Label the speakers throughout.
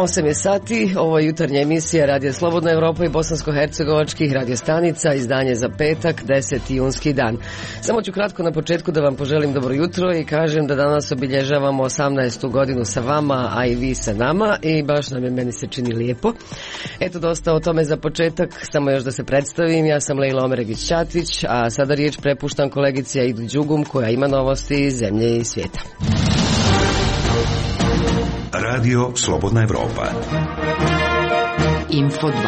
Speaker 1: 8 je sati, ovo je jutarnja emisija Radija Slobodna Evropa i bosansko-hercegovačkih radiostanica, izdanje za petak, 10. junski dan. Samo ću kratko na početku da vam poželim dobro jutro i kažem da danas obilježavamo 18. godinu sa vama, a i vi sa nama i baš nam je, meni se čini lijepo. Eto, dosta o tome za početak, samo još da se predstavim, ja sam Lejla Omeregić-Ćatić, a sada riječ prepuštam kolegici Aidu Đugum koja ima novosti iz zemlje i svijeta.
Speaker 2: Radio Slobodna Evropa.
Speaker 3: Info 27.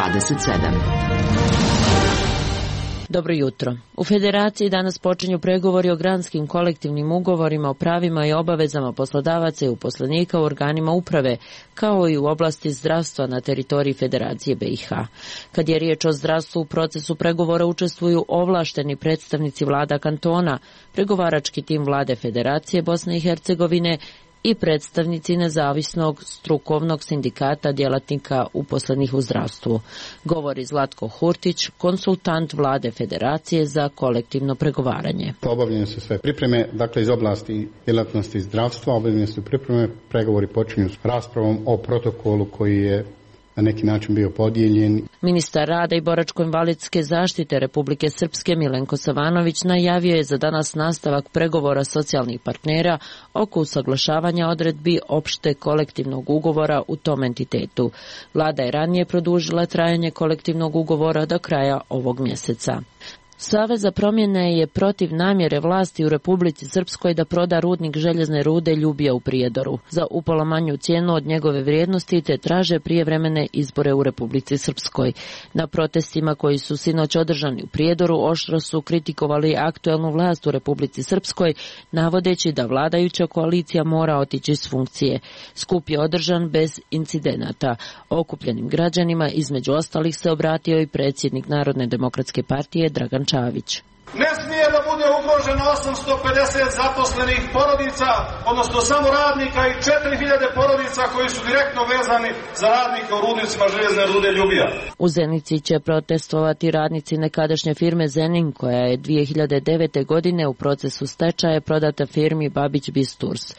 Speaker 3: Dobro jutro. U Federaciji danas počinju pregovori o granskim kolektivnim ugovorima o pravima i obavezama poslodavaca i uposlenika u organima uprave, kao i u oblasti zdravstva na teritoriji Federacije BiH. Kad je riječ o zdravstvu, u procesu pregovora učestvuju ovlašteni predstavnici vlada kantona, pregovarački tim vlade Federacije Bosne i Hercegovine i predstavnici nezavisnog strukovnog sindikata djelatnika uposlenih u zdravstvu. Govori Zlatko Hurtić, konsultant vlade Federacije za kolektivno pregovaranje.
Speaker 4: Obavljene su sve pripreme, dakle iz oblasti djelatnosti zdravstva, obavljene su pripreme, pregovori počinju s raspravom o protokolu koji je na neki način bio podijeljen.
Speaker 3: Ministar rada i boračko-invalidske zaštite Republike Srpske Milenko Savanović najavio je za danas nastavak pregovora socijalnih partnera oko usaglašavanja odredbi opšte kolektivnog ugovora u tom entitetu. Vlada je ranije produžila trajanje kolektivnog ugovora do kraja ovog mjeseca. Savez za promjene je protiv namjere vlasti u Republici Srpskoj da proda rudnik željezne rude Ljubija u Prijedoru za upola manju cijenu od njegove vrijednosti, te traže prijevremene izbore u Republici Srpskoj. Na protestima koji su sinoć održani u Prijedoru oštro su kritikovali aktuelnu vlast u Republici Srpskoj, navodeći da vladajuća koalicija mora otići s funkcije. Skup je održan bez incidenata. Okupljenim građanima između ostalih se obratio i predsjednik Narodne demokratske partije Dragan Čavić.
Speaker 5: Ne smije da bude ugroženo 850 zaposlenih porodica, odnosno samo radnika i 4000 porodica koji su direktno vezani za radnike u rudnicima željezne rude Ljubija. U
Speaker 3: Zenici će protestovati radnici nekadašnje firme Zenin, koja je 2009. godine u procesu stečaja prodata firmi Babić Bisturs.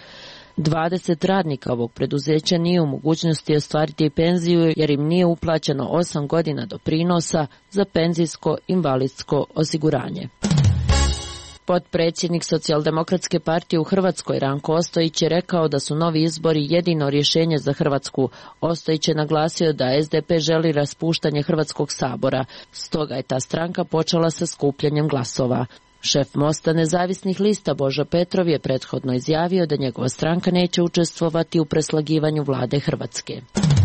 Speaker 3: 20 radnika ovog preduzeća nije u mogućnosti ostvariti penziju jer im nije uplaćeno 8 godina doprinosa za penzijsko-invalidsko osiguranje. Potpredsjednik Socijaldemokratske partije u Hrvatskoj Ranko Ostojić je rekao da su novi izbori jedino rješenje za Hrvatsku. Ostojić je naglasio da SDP želi raspuštanje Hrvatskog sabora, stoga je ta stranka počela sa skupljanjem glasova. Šef Mosta nezavisnih lista Božo Petrov je prethodno izjavio da njegova stranka neće učestvovati u preslagivanju vlade Hrvatske.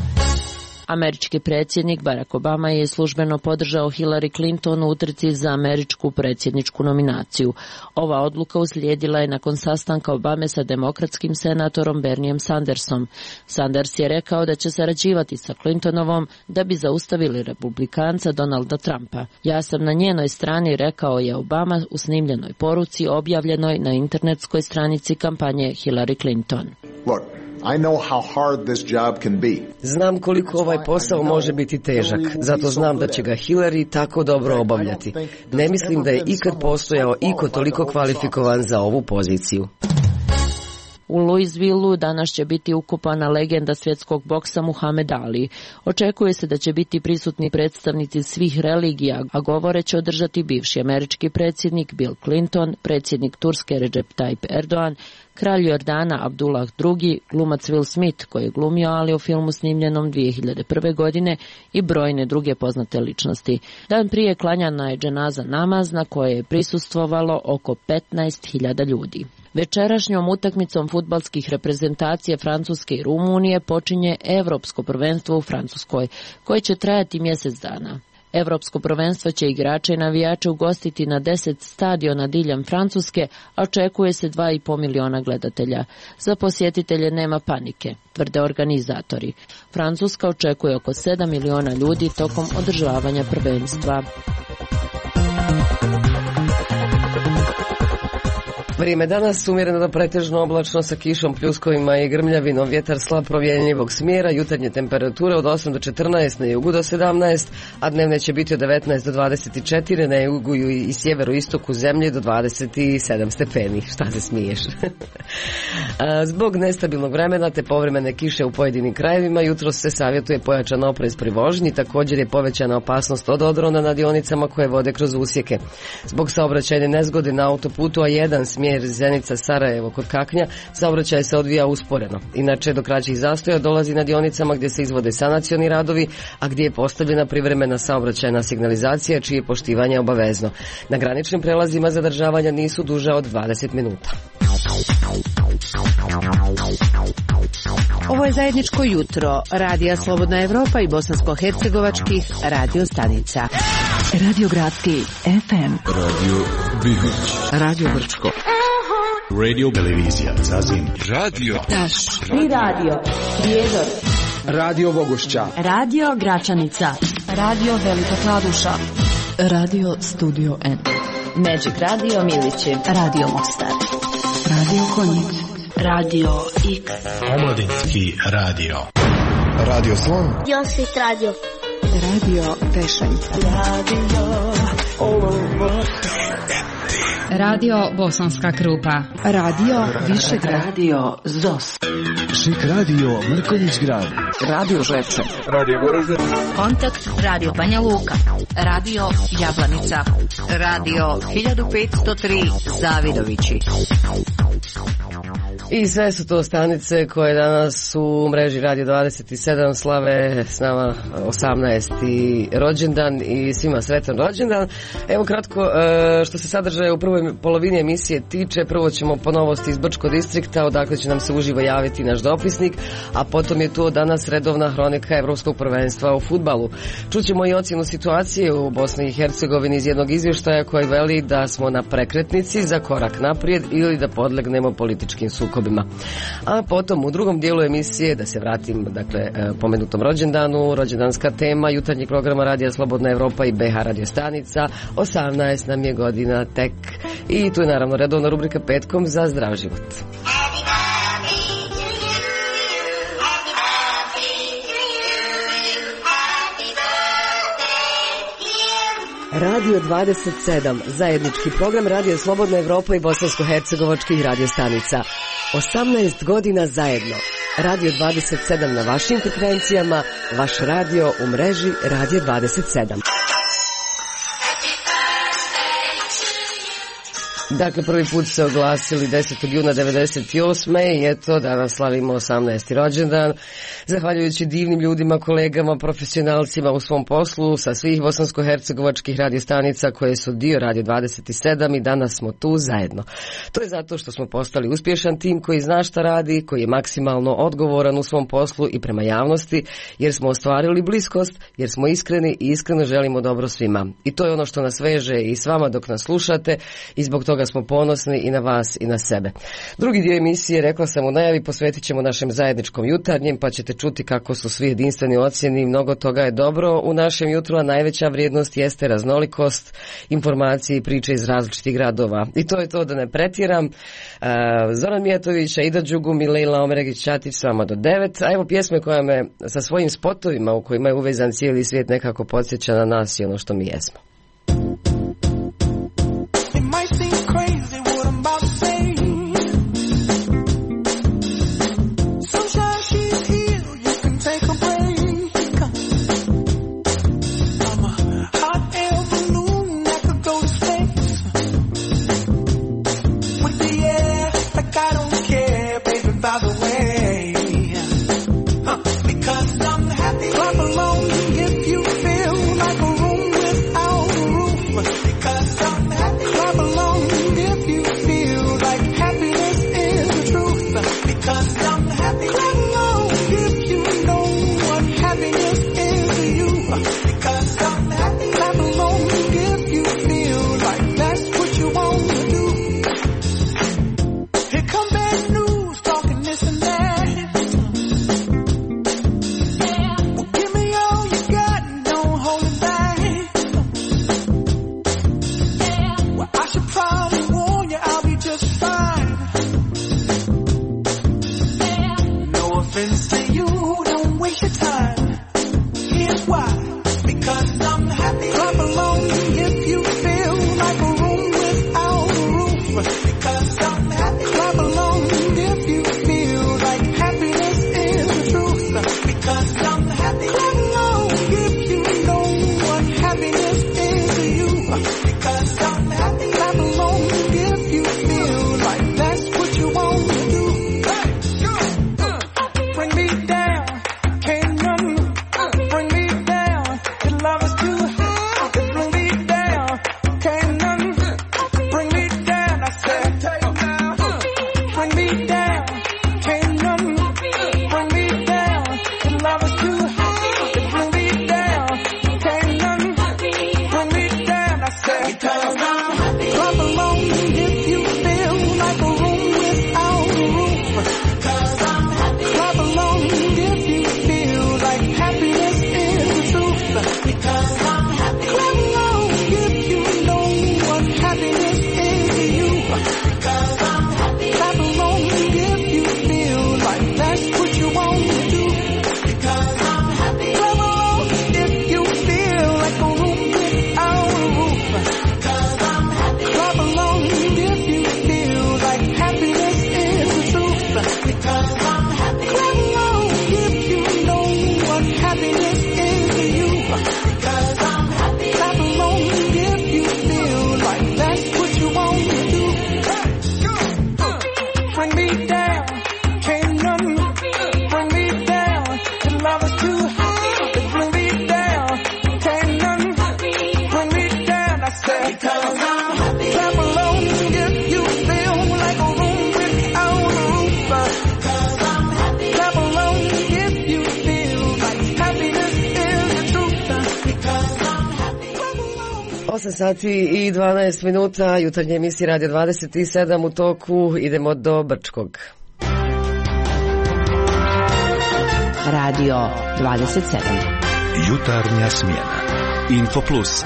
Speaker 3: Američki predsjednik Barack Obama je službeno podržao Hillary Clinton u utrci za američku predsjedničku nominaciju. Ova odluka uslijedila je nakon sastanka Obame sa demokratskim senatorom Bernijem Sandersom. Sanders je rekao da će sarađivati sa Clintonovom da bi zaustavili republikanca Donalda Trumpa. Ja sam na njenoj strani, rekao je Obama u snimljenoj poruci objavljenoj na internetskoj stranici kampanje Hillary Clinton.
Speaker 6: Look, I know how hard this job can be.
Speaker 1: Znam koliko ovaj posao može biti težak, zato znam da će ga Hillary tako dobro obavljati. Ne mislim da je ikad postojao iko toliko kvalifikovan za ovu poziciju.
Speaker 3: U Louisvilleu danas će biti ukopana legenda svjetskog boksa Muhammed Ali. Očekuje se da će biti prisutni predstavnici svih religija, a govore će održati bivši američki predsjednik Bill Clinton, predsjednik Turske Recep Tayyip Erdogan, kralj Jordana Abdullah II, glumac Will Smith koji je glumio Ali u filmu snimljenom 2001. godine i brojne druge poznate ličnosti. Dan prije klanjana je dženaza namaz na koje je prisustvovalo oko 15.000 ljudi. Večerašnjom utakmicom fudbalskih reprezentacije Francuske i Rumunije počinje Europsko prvenstvo u Francuskoj, koje će trajati mjesec dana. Europsko prvenstvo će igrače i navijače ugostiti na 10 stadiona diljem Francuske, a očekuje se 2,5 miliona gledatelja. Za posjetitelje nema panike, tvrde organizatori. Francuska očekuje oko 7 miliona ljudi tokom održavanja prvenstva.
Speaker 1: Vrijeme danas umjereno do pretežno oblačno sa kišom, pljuskovima i grmljavinom, vjetar slab promjenjivog smjera, jutarnje temperature od 8 do 14, na jugu do 17, a dnevne će biti od 19 do 24, na jugu i sjeveru istoku zemlje do 27 stepeni. Šta se smiješ? Zbog nestabilnog vremena te povremene kiše u pojedinim krajevima, jutros se savjetuje pojačan oprez pri vožnji, također je povećana opasnost od odrona na dionicama koje vode kroz usjeke. Zbog saobraćajne nezgode na autoputu A1 smjer Zenica-Sarajevo kod Kaknja, saobraćaj se odvija usporeno. Inače, do kraćih zastoja dolazi na dionicama gdje se izvode sanacioni radovi, a gdje je postavljena privremena saobraćajna signalizacija, čije poštivanje je obavezno. Na graničnim prelazima zadržavanja nisu duža od 20 minuta.
Speaker 7: Ovo je zajedničko jutro Radija Slobodna Evropa i bosansko-hercegovačkih radio stanica. Radio Gradski FM,
Speaker 2: Radio Bihoć,
Speaker 7: Radio Brčko,
Speaker 2: Radio Televizija Zazin, Radio
Speaker 7: Taš i Radio Prijedor,
Speaker 8: Radio Vogošća,
Speaker 7: Radio Gračanica, Radio Velika Kladuša, Radio Studio N, Magic Radio Milići, Radio Mostar, Radio Konjic, Radio X,
Speaker 8: Omladinski radio,
Speaker 9: Radio Slon,
Speaker 10: Josip Radio,
Speaker 7: Radio Pešanica,
Speaker 11: Radio Bosanska Krupa,
Speaker 7: Radio Višegrad, Radio ZOS,
Speaker 8: Šik Radio Mrkonjić Grad,
Speaker 7: Radio Žepče,
Speaker 8: Radio Goražde,
Speaker 11: Kontakt Radio Banja Luka, Radio Jablanica, Radio 1503 Zavidovići.
Speaker 1: I sve su to stanice koje danas u mreži Radio 27 slave s nama 18. rođendan i svima sretan rođendan. Evo kratko što se sadržaja u prvoj polovini emisije tiče. Prvo ćemo po novosti iz Brčkog distrikta, odakle će nam se uživo javiti naš dopisnik, a potom je tu danas redovna hronika Evropskog prvenstva u fudbalu. Čućemo i ocjenu situacije u Bosni i Hercegovini iz jednog izvještaja koji veli da smo na prekretnici za korak naprijed ili da podlegnemo političkim sukobima. A potom u drugom dijelu emisije, da se vratim pomenutom rođendanu, rođendanska tema jutarnjeg programa Radija Slobodna Evropa i BH radio stanica, 18 nam je godina tek i tu je naravno redovna rubrika Petkom za zdrav život. Radio 27, zajednički program Radija Slobodna Evropa i bosansko-hercegovačkih radiostanica. 18 godina zajedno. Radio 27 na vašim frekvencijama, vaš radio u mreži Radio 27. Dakle, prvi put se oglasili 10. juna 1998. i eto, danas slavimo 18. rođendan. Zahvaljujući divnim ljudima, kolegama, profesionalcima u svom poslu sa svih bosansko-hercegovačkih radiostanica koje su dio Radio 27 i danas smo tu zajedno. To je zato što smo postali uspješan tim koji zna šta radi, koji je maksimalno odgovoran u svom poslu i prema javnosti, jer smo ostvarili bliskost, jer smo iskreni i iskreno želimo dobro svima. I to je ono što nas veže i s vama dok nas slušate i zbog toga smo ponosni i na vas i na sebe. Drugi dio emisije, rekla sam u najavi, posvetit ćemo našem zajedničkom jutarnjem, pa ćete čuti kako su svi jedinstveni ocjeni. Mnogo toga je dobro u našem jutru, a najveća vrijednost jeste raznolikost, informacije i priče iz različitih gradova. I to je to, da ne pretjeram. Zoran Mijatović, Aida Đugum i Lejla Omeregić-Ćatić s vama do 9. A evo pjesme koja me sa svojim spotovima u kojima je uvezan cijeli svijet nekako podsjeća na nas i ono što mi jesmo.
Speaker 12: Because I'm happy. Clap along if you feel like a room without
Speaker 1: 8 sati i 12 minuta, jutarnje emisije Radio 27 u toku, idemo do Brčkog.
Speaker 7: Radio 27.
Speaker 2: Jutarnja smjena. Info Plus.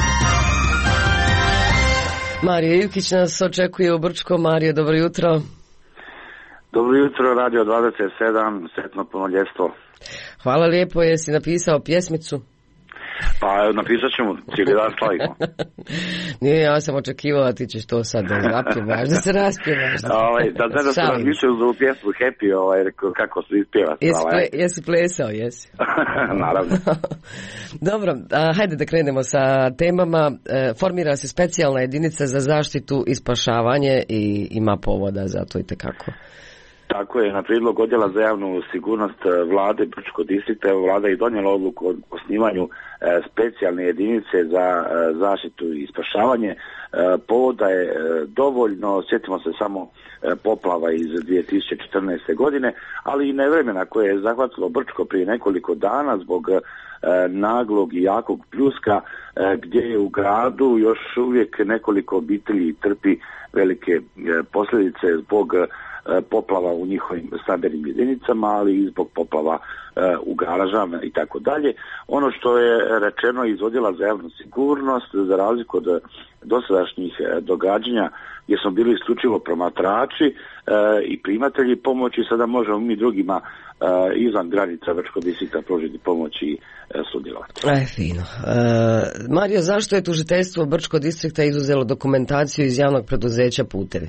Speaker 1: Mario Ivkić nas očekuje u Brčkom. Mario, dobro jutro.
Speaker 10: Dobro jutro, Radio 27, sretno punoljetstvo.
Speaker 1: Hvala lijepo, jesi napisao pjesmicu?
Speaker 10: Pa napisat ćemo, cijeli dan slavimo.
Speaker 1: Nije, ja sam očekivala, ti ćeš to sad da zapjevaš, da se raspjevaš.
Speaker 10: Da sam razmišljao za ovu pjesmu Happy, kako se ispjeva.
Speaker 1: Jesi plesao, jesi?
Speaker 10: Naravno.
Speaker 1: Dobro, hajde da krenemo sa temama. Formira se specijalna jedinica za zaštitu i spašavanje i ima povoda za to itekako.
Speaker 10: Tako je, na prijedlog odjela za javnu sigurnost vlade Brčkog distrikta, vlada je donijela odluku o osnivanju specijalne jedinice za zaštitu i spašavanje. Povoda je dovoljno, sjetimo se samo poplava iz 2014. godine, ali i nevremena koje je zahvatilo Brčko prije nekoliko dana zbog naglog i jakog pljuska, gdje je u gradu još uvijek nekoliko obitelji trpi velike posljedice zbog poplava u njihovim stambenim jedinicama, ali i zbog poplava u garažama i tako dalje. Ono što je rečeno iz odjela za javnu sigurnost, za razliku od dosadašnjih događanja gdje smo bili isključivo promatrači i primatelji pomoći, sada možemo mi drugima izvan granica Brčkog distrikta pružiti pomoć i sudjelovati.
Speaker 1: Fino. Mario, zašto je tužiteljstvo Brčkog distrikta izuzelo dokumentaciju iz javnog preduzeća Putevi?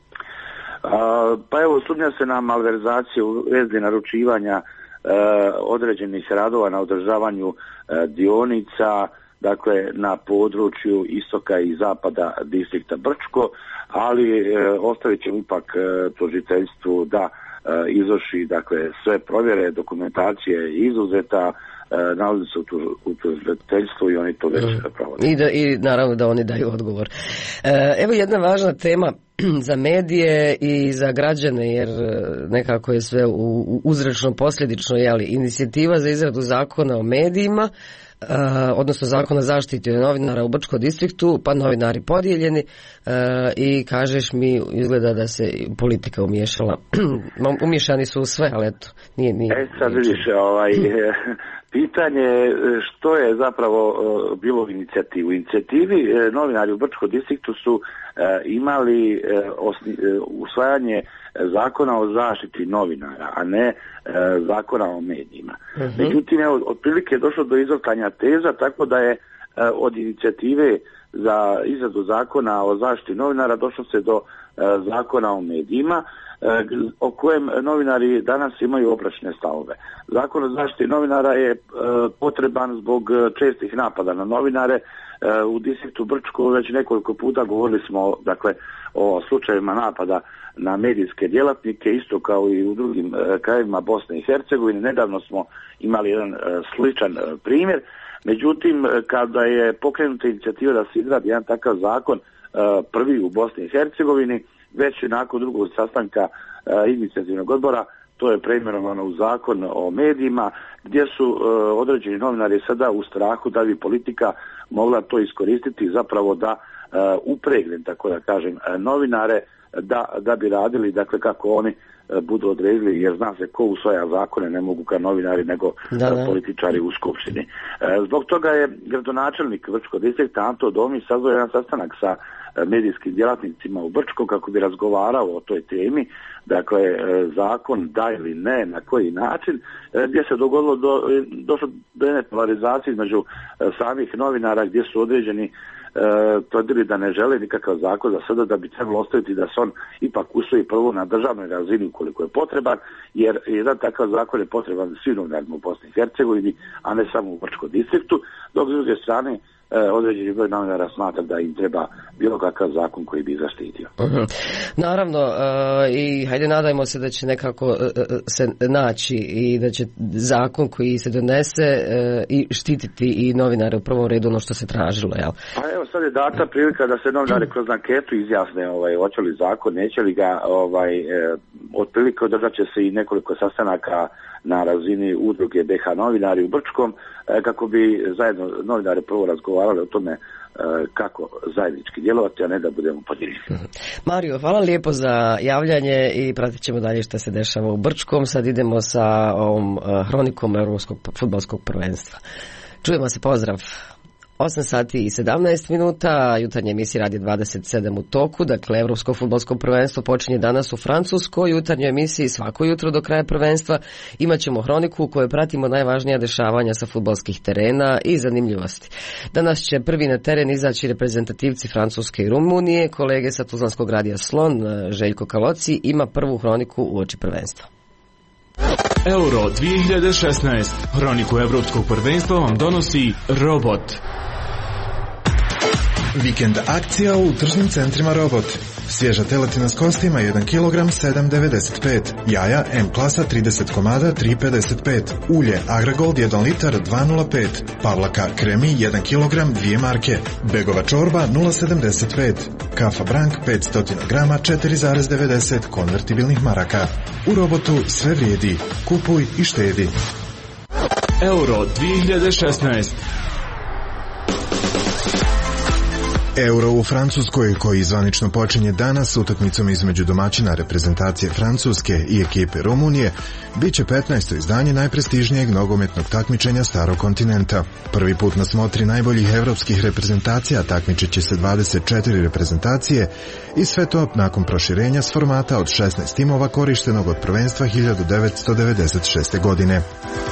Speaker 10: Pa evo, sumnja se na malverzaciju u vezi naručivanja određenih radova na održavanju dionica, dakle na području istoka i zapada distrikta Brčko, ali ostavit ćemo ipak tužiteljstvu da izvrši, dakle, sve provjere, dokumentacije izuzeta, nalazi se u tužiteljstvu i oni to već provode.
Speaker 1: I naravno da oni daju odgovor. Evo jedna važna tema za medije i za građane, jer nekako je sve uzročno posljedično, jeli, inicijativa za izradu zakona o medijima, odnosno zakona o zaštiti novinara u Brčkom distriktu, pa novinari podijeljeni i kažeš mi, izgleda da se politika umiješala. Umiješani su u sve, ali eto, nije.
Speaker 10: Sad vidiš, pitanje je što je zapravo bilo u inicijativi. U inicijativi novinari u Brčkom distriktu su imali usvajanje zakona o zaštiti novinara, a ne zakona o medijima. Međutim, otprilike je došlo do izvrtanja teza, tako da je od inicijative za izradu zakona o zaštiti novinara došlo se do zakona o medijima, o kojem novinari danas imaju oprečne stavove. Zakon o zaštiti novinara je potreban zbog čestih napada na novinare. U distriktu Brčko već nekoliko puta govorili smo, dakle, o slučajevima napada na medijske djelatnike, isto kao i u drugim krajevima Bosne i Hercegovine. Nedavno smo imali jedan sličan primjer. Međutim, kada je pokrenuta inicijativa da se izradi jedan takav zakon, prvi u Bosni i Hercegovini, već nakon drugog sastanka inicijativnog odbora, to je preimenovano u zakon o medijima, gdje su određeni novinari sada u strahu da bi politika mogla to iskoristiti zapravo da upregne, tako da kažem, novinare da bi radili, dakle, kako oni budu odredili, jer zna se ko usvaja zakone, ne mogu kao novinari nego političari u skupštini. Zbog toga je gradonačelnik Brčkog distrikta Anto Domić sazvao jedan sastanak sa medijskim djelatnicima u Brčkom kako bi razgovarao o toj temi, dakle, zakon da ili ne, na koji način, gdje se došlo do jedne polarizacije između samih novinara, gdje su određeni tvrdili da ne žele nikakav zakon za sada, da bi trebalo ostaviti da se on ipak usvoji prvo na državnoj razini ukoliko je potreban, jer jedan takav zakon je potreban svim novinarima u Bosni i Hercegovini, a ne samo u Brčkom distriktu, dok s druge strane određeni broj novinara smatra da im treba bilo kakav zakon koji bi zaštitio.
Speaker 1: Naravno, i hajde nadajmo se da će nekako se naći i da će zakon koji se donese i štititi i novinare u prvom redu, ono što se tražilo, jel?
Speaker 10: Pa evo, sad je data prilika da se novinari kroz anketu izjasne hoće li zakon, neće li ga, otprilike održat će se i nekoliko sastanaka na razini udruge BH novinari u Brčkom, kako bi zajedno novinari prvo razgovarali o tome kako zajednički djelovati, a ne da budemo podijeljeni.
Speaker 1: Mario, hvala lijepo za javljanje i pratit ćemo dalje što se dešava u Brčkom. Sad idemo sa ovom hronikom Europskog fudbalskog prvenstva. Čujemo se, pozdrav. 8 sati i 17 minuta, jutarnja emisija Radi 27 u toku, dakle Europsko fudbalsko prvenstvo počinje danas u Francuskoj, jutarnjoj emisiji svako jutro do kraja prvenstva imat ćemo hroniku u kojoj pratimo najvažnija dešavanja sa fudbalskih terena i zanimljivosti. Danas će prvi na teren izaći reprezentativci Francuske i Rumunije, kolege sa Tuzlanskog radija Slon, Željko Kaloci, ima prvu hroniku uoči prvenstva.
Speaker 12: Euro 2016. Hroniku Evropskog prvenstva vam donosi Robot.
Speaker 9: Vikend akcija u tržnim centrima Robot. Svježa teletina s kostima 1 kg 7,95. Jaja M klasa 30 komada 3,55. Ulje Agragold 1 litar 2,05. Pavlaka kremi 1 kg 2 marke. Begova čorba 0,75. Kafa Brank 500 g 4,90 konvertibilnih maraka. U Robotu sve vrijedi. Kupuj i štedi.
Speaker 12: Euro 2016.
Speaker 9: Euro u Francuskoj, koji zvanično počinje danas utakmicom između domaćina reprezentacije Francuske i ekipe Rumunije, bit će 15. izdanje najprestižnijeg nogometnog takmičenja starog kontinenta. Prvi put na smotri najboljih evropskih reprezentacija takmičit će se 24 reprezentacije i sve to nakon proširenja s formata od 16 timova korištenog od prvenstva 1996. godine.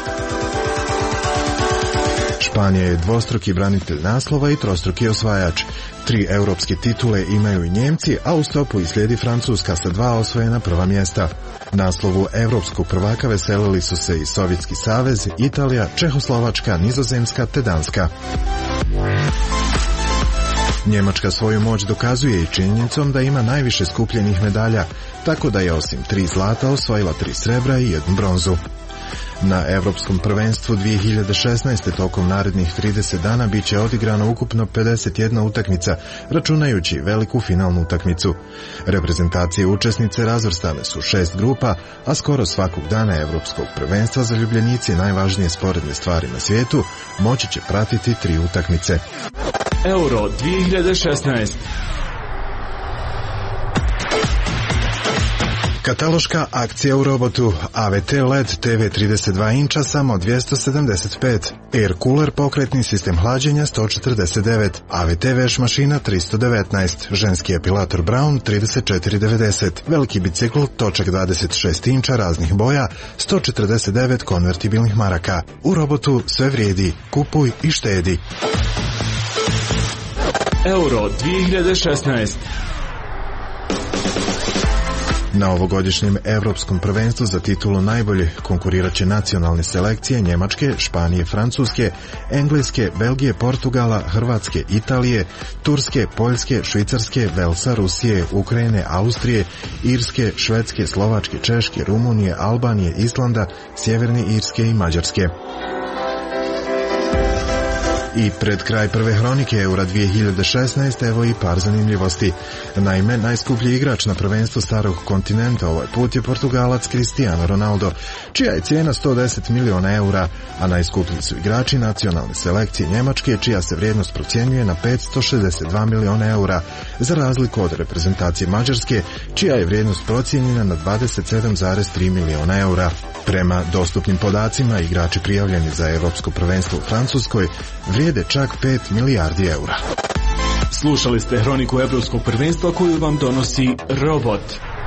Speaker 9: Španija je dvostruki branitelj naslova i trostruki osvajač. 3 europske titule imaju i Njemci, a u stopu slijedi Francuska sa 2 osvojena prva mjesta. Naslovu evropskog prvaka veselili su se i Sovjetski savez, Italija, Čehoslovačka, Nizozemska te Danska. Njemačka svoju moć dokazuje i činjenicom da ima najviše skupljenih medalja, tako da je osim 3 zlata osvojila 3 srebra i 1 bronzu. Na Evropskom prvenstvu 2016. tokom narednih 30 dana bit će odigrano ukupno 51 utakmica, računajući veliku finalnu utakmicu. Reprezentacije učesnice razvrstane su 6 grupa, a skoro svakog dana Evropskog prvenstva zaljubljenici najvažnije sporedne stvari na svijetu moći će pratiti 3 utakmice.
Speaker 12: Euro 2016.
Speaker 9: Kataloška akcija u Robotu. AVT LED TV 32 inča samo 275. Air Cooler pokretni sistem hlađenja 149. AVT veš mašina 319. Ženski epilator Brown 34,90. Veliki bicikl točak 26 inča raznih boja 149 konvertibilnih maraka. U Robotu sve vrijedi. Kupuj i štedi.
Speaker 12: Euro 2016.
Speaker 9: Na ovogodišnjem Evropskom prvenstvu za titulu najbolje konkurirat će nacionalne selekcije Njemačke, Španije, Francuske, Engleske, Belgije, Portugala, Hrvatske, Italije, Turske, Poljske, Švicarske, Velsa, Rusije, Ukrajine, Austrije, Irske, Švedske, Slovačke, Češke, Rumunije, Albanije, Islanda, Sjeverne Irske i Mađarske. I pred kraj prve hronike Eura 2016, evo i par zanimljivosti. Naime, najskuplji igrač na prvenstvu starog kontinenta ovaj put je Portugalac Cristiano Ronaldo, čija je cijena 110 miliona eura, a najskuplji su igrači nacionalne selekcije Njemačke, čija se vrijednost procjenjuje na 562 miliona eura, za razliku od reprezentacije Mađarske, čija je vrijednost procijenjena na 27,3 miliona eura. Prema dostupnim podacima, igrači prijavljeni za Europsko prvenstvo u Francuskoj vrijede čak 5 milijardi eura.
Speaker 12: Slušali ste hroniku Evropskog prvenstva koju vam donosi Robot.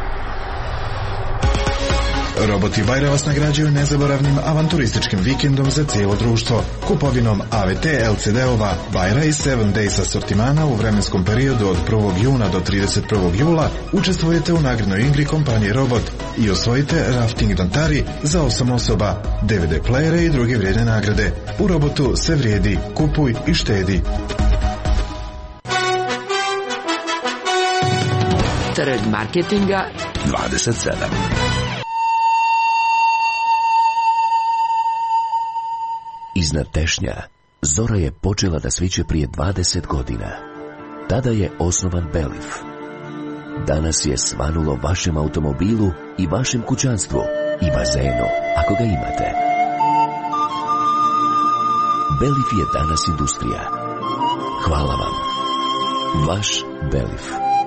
Speaker 9: Roboti Bajra vas nagrađuju nezaboravnim avanturističkim vikendom za cijelo društvo. Kupovinom AVT LCD-ova Bajra i 7 Days asortimana u vremenskom periodu od 1. juna do 31. jula učestvujete u nagradnoj igri kompanije Robot i osvojite rafting Dantari za 8 osoba, DVD playere i druge vrijedne nagrade. U Robotu sve vrijedi. Kupuj i štedi.
Speaker 7: Trg marketinga
Speaker 2: 27.
Speaker 13: Iznad Tešnja, zora je počela da sviće prije 20 godina. Tada je osnovan Belif. Danas je svanulo vašem automobilu i vašem kućanstvu. i bazenu, ako ga imate. Belif je danas industrija. Hvala vam. Vaš Belif.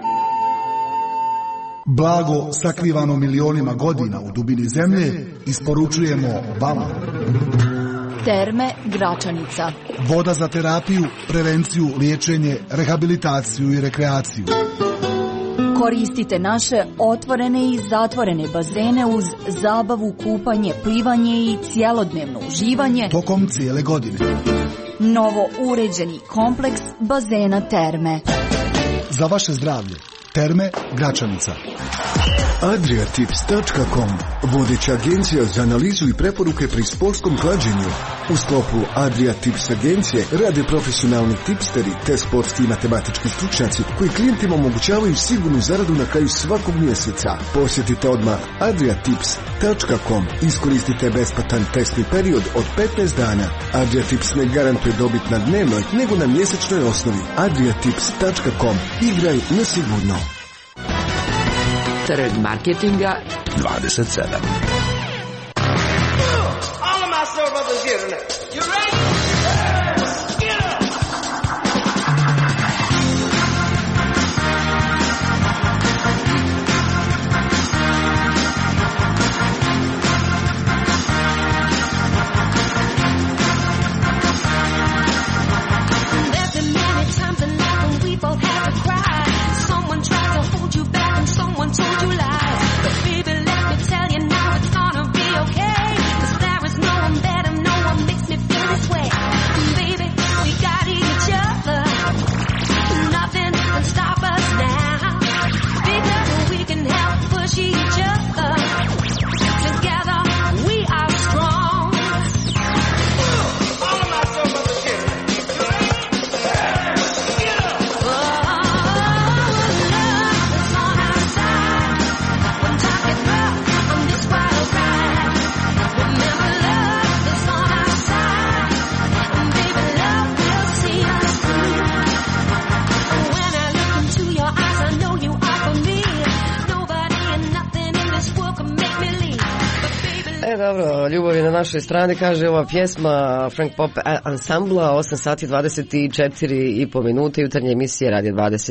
Speaker 14: Blago sakrivano milionima godina u dubini zemlje isporučujemo vama.
Speaker 15: Terme Gračanica.
Speaker 14: Voda za terapiju, prevenciju, liječenje, rehabilitaciju i rekreaciju.
Speaker 15: Koristite naše otvorene i zatvorene bazene uz zabavu, kupanje, plivanje i cjelodnevno uživanje
Speaker 14: tokom cijele godine.
Speaker 15: Novo uređeni kompleks bazena Terme.
Speaker 14: Za vaše zdravlje. Terme Gračanica.
Speaker 16: Adriatips.com, vodeća agencija za analizu i preporuke pri sportskom klađenju. U sklopu Adriatips agencije rade profesionalni tipsteri te sportski i matematički stručnjaci koji klijentima omogućavaju sigurnu zaradu na kraju svakog mjeseca. Posjetite odmah Adriatips.com. Iskoristite besplatan testni period od 15 dana. Adriatips ne garantuje dobit na dnevnoj, nego na mjesečnoj osnovi. Adriatips.com. Igraj na sigurno.
Speaker 7: Trg marketinga
Speaker 2: 27.
Speaker 1: Dobro, ljubav je na našoj strani, kaže ova pjesma Frank Pop ansambla, 8 sati 24,5 minute, jutarnje emisije Radio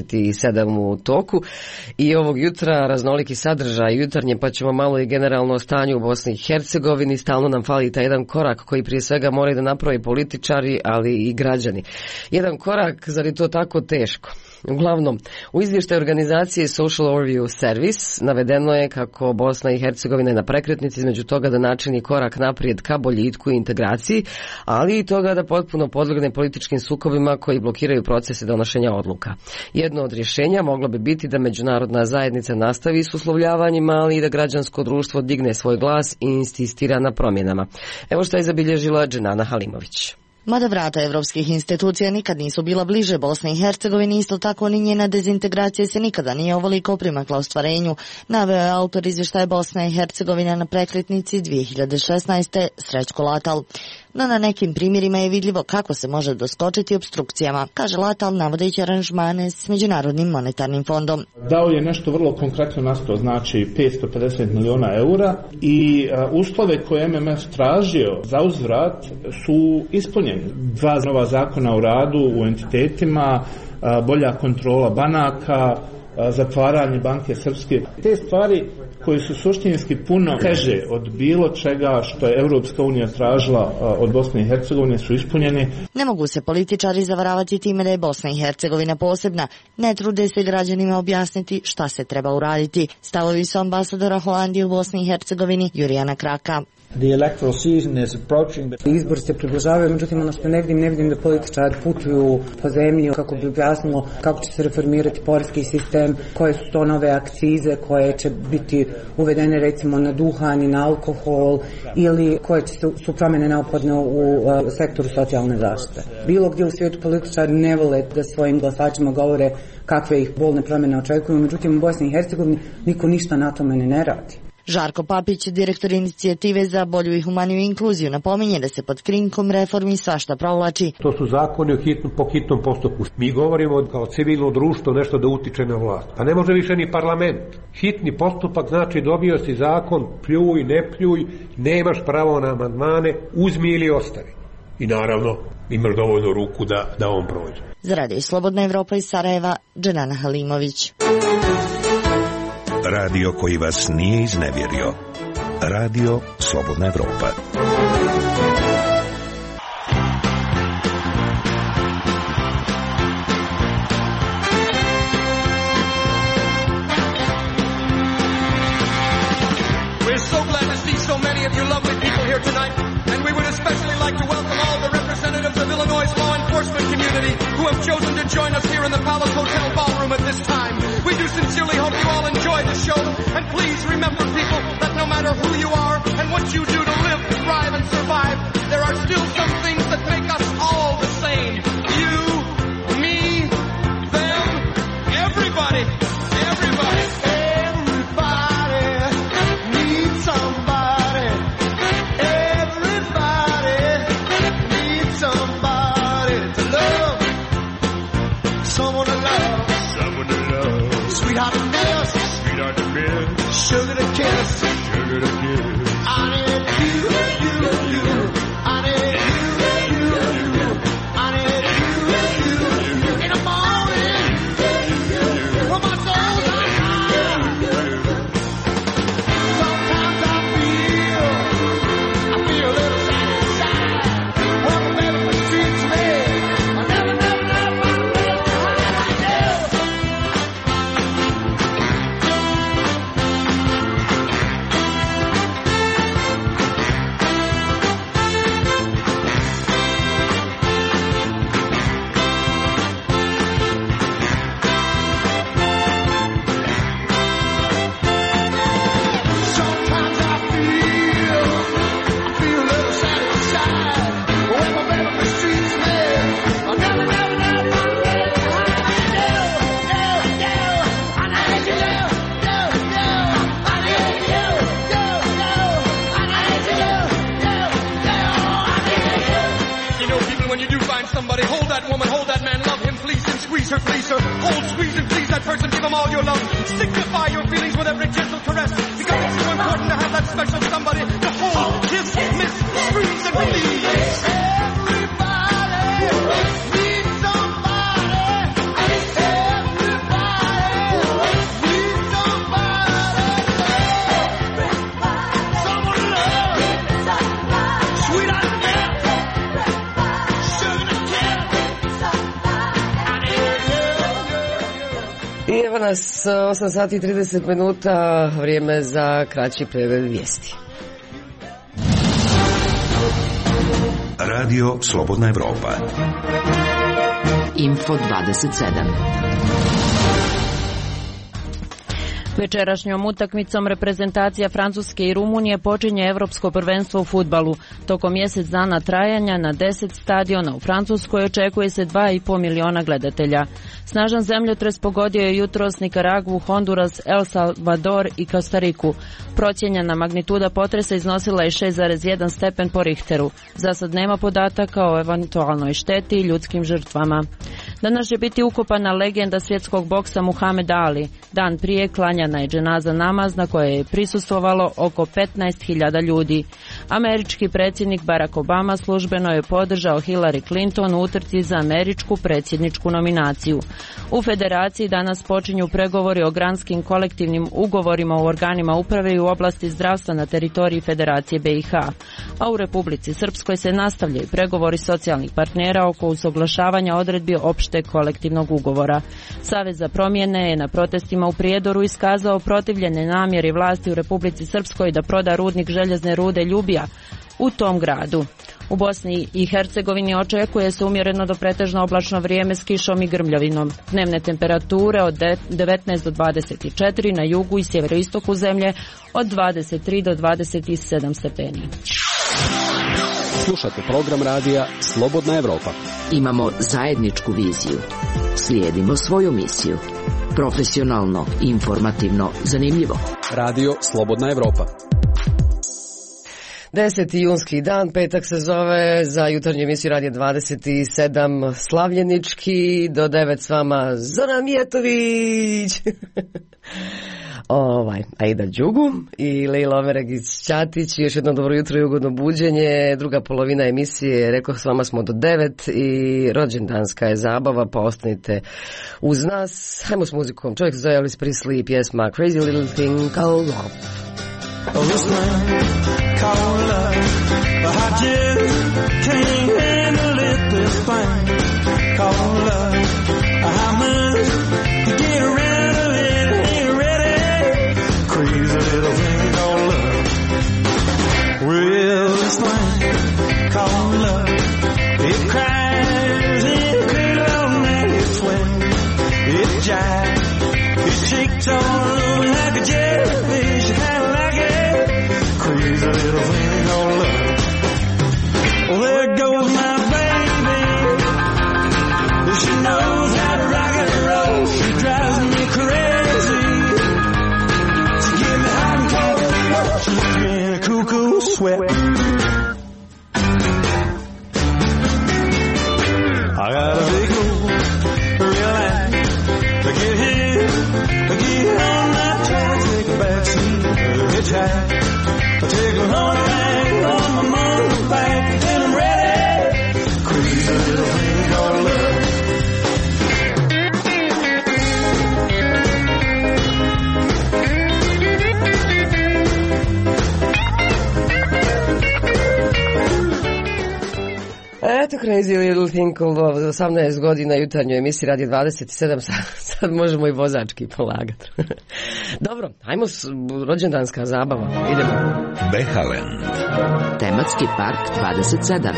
Speaker 1: 27 u toku i ovog jutra raznoliki sadržaj jutarnje, pa ćemo malo i generalno o stanju u Bosni i Hercegovini. Stalno nam fali taj jedan korak koji prije svega moraju da napravi političari, ali i građani. Jedan korak, zar je to tako teško? Uglavnom, u izvještaju organizacije Social Overview Service navedeno je kako Bosna i Hercegovina je na prekretnici između toga da načini korak naprijed ka boljitku i integraciji, ali i toga da potpuno podvrgne političkim sukobima koji blokiraju procese donošenja odluka. Jedno od rješenja moglo bi biti da međunarodna zajednica nastavi s uslovljavanjima, ali i da građansko društvo digne svoj glas i insistira na promjenama. Evo što je zabilježila Dženana Halimović.
Speaker 17: Mada vrata evropskih institucija nikad nisu bila bliže Bosni i Hercegovini, isto tako ni njena dezintegracija se nikada nije ovoliko primakla ostvarenju, naveo je autor izvještaja Bosna i Hercegovina na prekretnici 2016. Srećko Latal. No na nekim primjerima je vidljivo kako se može doskočiti obstrukcijama, kaže Latal navodeći aranžmane s Međunarodnim monetarnim fondom.
Speaker 18: Dao je nešto vrlo konkretno nastao, znači 550 miliona eura i uslove koje MMF tražio za uzvrat su ispunjeni. 2 nova zakona o radu u entitetima, bolja kontrola banaka, zatvaranje banke srpske. Te stvari koje su suštinski puno teže od bilo čega što je Europska unija tražila od Bosne i Hercegovine su ispunjeni.
Speaker 17: Ne mogu se političari zavaravati time da je Bosna i Hercegovina posebna. Ne trude se građanima objasniti šta se treba uraditi. Stavovi su ambasadora Holandije u Bosni i Hercegovini Jurijana Kraka.
Speaker 19: Izbori se približavaju, međutim ono što ne vidim da političari putuju po zemlji kako bi objasnilo kako će se reformirati poreski sistem, koje su to nove akcize koje će biti uvedene recimo na duhan i na alkohol ili koje su promjene neophodne u sektoru socijalne zaštite. Bilo gdje u svijetu političari ne vole da svojim glasačima govore kakve ih bolne promjene očekuju, međutim u Bosni i Hercegovini niko ništa na tome ne radi.
Speaker 17: Žarko Papić, direktor inicijative za bolju i humaniju inkluziju, napominje da se pod krinkom reformi svašta provlači.
Speaker 20: To su zakoni po hitnom postupku. Mi govorimo kao civilno društvo nešto da utiče na vlast. A ne može više ni parlament. Hitni postupak znači dobio si zakon, pljuj, ne pljuj, nemaš pravo na amandmane, uzmi ili ostavi. I naravno imaš dovoljno ruku da on prođe.
Speaker 17: Za Radio Slobodna Evropa iz Sarajeva, Dženana Halimović.
Speaker 2: Radio koji vas nije iznevjerio. Radio Slobodna Evropa.
Speaker 21: We're so glad to see so many of you lovely people here tonight, and we would especially like to welcome all the representatives of Illinois' law enforcement community who have chosen to join us here in the Palace Hotel ballroom at this time. We do sincerely hope you all enjoy the show, and please remember, people, that no matter who you are and what you do to live, thrive, and survive, there are still some things that make us all the same. You, me, them, everybody, everybody. Sugar to kiss, sugar to kiss. I need you, you. I need you. I need you. In the morning, when my soul's on fire. Sometimes I feel a little sad inside. When the middle streets me, I never somebody, hold that woman, hold that man, love him, please him, squeeze her, please her. Hold, squeeze and please that person, give him all your love. Signify your feelings with every gentle caress, because it's so important to have that special somebody to hold, kiss, miss, squeeze and release. Everybody needs somebody. Everybody needs somebody. Someone to love. Sweetheart.
Speaker 1: I evo nas 8 sati i 30 minuta, vrijeme za kraći pregled vijesti.
Speaker 2: Radio Slobodna Evropa.
Speaker 7: Info 27.
Speaker 3: Večerašnjom utakmicom reprezentacija Francuske i Rumunije počinje Evropsko prvenstvo u fudbalu. Tokom mjesec dana trajanja na 10 stadiona u Francuskoj očekuje se 2,5 miliona gledatelja. Snažan zemljotres pogodio je jutros Nikaragvu, Honduras, El Salvador i Kostariku. Procijenjena magnituda potresa iznosila je 6,1 stepen po Richteru. Za sad nema podataka o eventualnoj šteti i ljudskim žrtvama. Danas će biti ukopana legenda svjetskog boksa Muhamed Ali. Dan prije klanjana je dženaza namaz na kojoj je prisustvovalo oko 15.000 ljudi. Američki predsjednik Barack Obama službeno je podržao Hillary Clinton u utrci za američku predsjedničku nominaciju. U federaciji danas počinju pregovori o granskim kolektivnim ugovorima u organima uprave i u oblasti zdravstva na teritoriji Federacije BiH. A u Republici Srpskoj se nastavljaju pregovori socijalnih partnera oko usuglašavanja odredbi opšteg kolektivnog ugovora. Savez za promjene je na protestima u Prijedoru iskazao protivljenje namjeri vlasti u Republici Srpskoj da proda rudnik željezne rude Ljubija u tom gradu. U Bosni i Hercegovini očekuje se umjereno do pretežno oblačno vrijeme s kišom i grmljavinom. Dnevne temperature od 19 do 24, na jugu i sjeveroistoku zemlje od 23 do 27 stepeni.
Speaker 22: Slušate program radija Slobodna Evropa.
Speaker 7: Imamo zajedničku viziju. Slijedimo svoju misiju. Profesionalno, informativno, zanimljivo.
Speaker 8: Radio Slobodna Evropa.
Speaker 1: 10. junski dan, petak se zove, za jutarnju emisiju Radio 27 slavljenički, do 9 s vama Zora Mijatović. Aida Đugu i Lejla Omeregić-Ćatić. Još jedno dobro jutro i ugodno buđenje. Druga polovina emisije, rekao s vama smo do 9 i rođendanska je zabava, pa ostanite uz nas. Hajmo s muzikom. Čovjek se zove Elvis Presley i pjesma Crazy Little Thing Called Love.
Speaker 4: Oh, this thing called love, but I just can't handle it, this thing called love. I must get around of it, ain't ready. Crazy little thing called love. Well, this thing called love, it cries, it cradles on and it swings, it jives, it shakes on like a jellyfish, kind of like it. Crazy little thing called love. Well, there goes my baby. She knows how to rock and roll. She drives me crazy. She gives me hot and cold. She leaves me in a cuckoo sweat. I got a big old real line to get here, to get on my track, take a backseat, hitchhike. I take a long ride on my motorbike, and I'm ready. Crazy little thing called love.
Speaker 1: Eto, Crazy Little Thing Called Love, za 18 godina jutarnjoj emisiji Radio 27, sad možemo i vozački polagati. Dobro, ajmo rođendanska zabava, idemo.
Speaker 2: Behalen.
Speaker 7: Tematski park 27.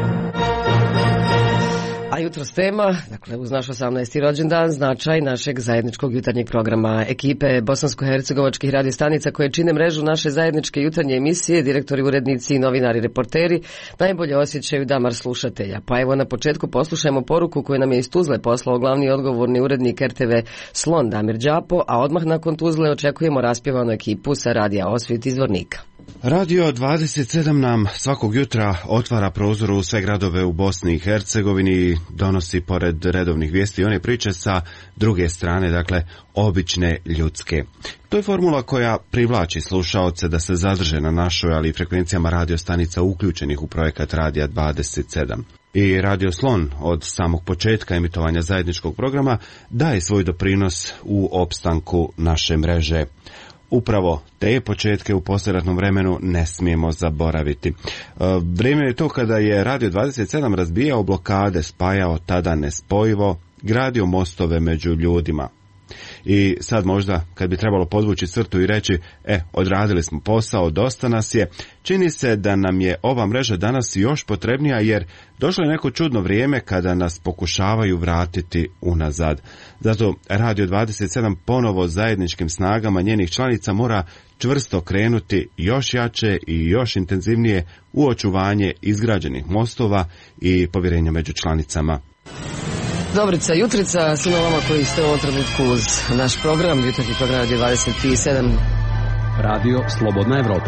Speaker 1: A jutros tema, dakle uz naš 18. rođendan, značaj našeg zajedničkog jutarnjeg programa. Ekipe bosansko-hercegovačkih radiostanica koje čine mrežu naše zajedničke jutarnje emisije, direktori, urednici, novinari, reporteri, najbolje osjećaju damar slušatelja. Pa evo na početku poslušajmo poruku koju nam je iz Tuzle poslao glavni odgovorni urednik RTV Slon Damir Đapo, a odmah nakon Tuzle očekujemo raspjevanu ekipu sa radija Osvit iz Zvornika.
Speaker 22: Radio 27 nam svakog jutra otvara prozor u sve gradove u Bosni i Hercegovini i donosi pored redovnih vijesti one priče sa druge strane, dakle obične ljudske. To je formula koja privlači slušaoce da se zadrže na našoj, ali i frekvencijama radiostanica uključenih u projekat Radija 27. I Radio Slon od samog početka emitovanja zajedničkog programa daje svoj doprinos u opstanku naše mreže. Upravo te početke u poslijeratnom vremenu ne smijemo zaboraviti. Vrijeme je to kada je Radio 27 razbijao blokade, spajao tada nespojivo, gradio mostove među ljudima. I sad možda, kad bi trebalo podvući crtu i reći, odradili smo posao, dosta nas je, čini se da nam je ova mreža danas još potrebnija jer došlo je neko čudno vrijeme kada nas pokušavaju vratiti unazad. Zato Radio 27 ponovo zajedničkim snagama njenih članica mora čvrsto krenuti još jače i još intenzivnije u očuvanje izgrađenih mostova i povjerenja među članicama.
Speaker 1: Dobrica, jutrica, svima vama koji ste u ovom trenutku uz naš program, jutarnji program Radio 27.
Speaker 8: Radio Slobodna Evropa.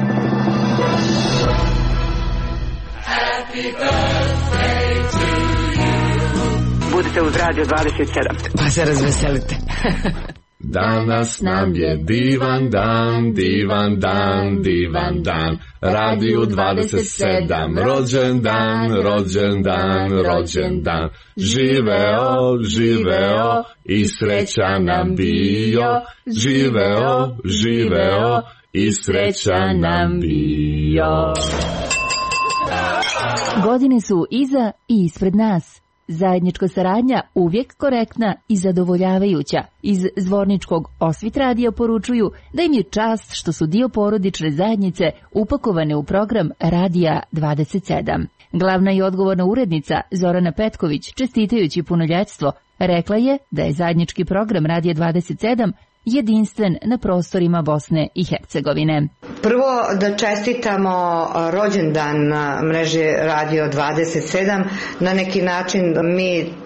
Speaker 4: Happy birthday to you.
Speaker 23: Budite uz Radio 27.
Speaker 1: Pa se razveselite.
Speaker 24: Danas nam je divan dan, divan dan, divan dan. Radio 27, rođen dan, rođen dan, rođen dan. Živeo, živeo i sreća nam bio. Živeo, živeo i sreća nam bio.
Speaker 25: Godine su iza i ispred nas. Zajednička saradnja uvijek korektna i zadovoljavajuća. Iz Zvorničkog Osvit radija poručuju da im je čast što su dio porodične zajednice upakovane u program Radija 27. Glavna i odgovorna urednica Zorana Petković, čestitajući punoljetstvo, rekla je da je zajednički program Radija 27 jedinstven na prostorima Bosne i Hercegovine.
Speaker 26: Prvo da čestitamo rođendan mreže Radio 27. Na neki način mi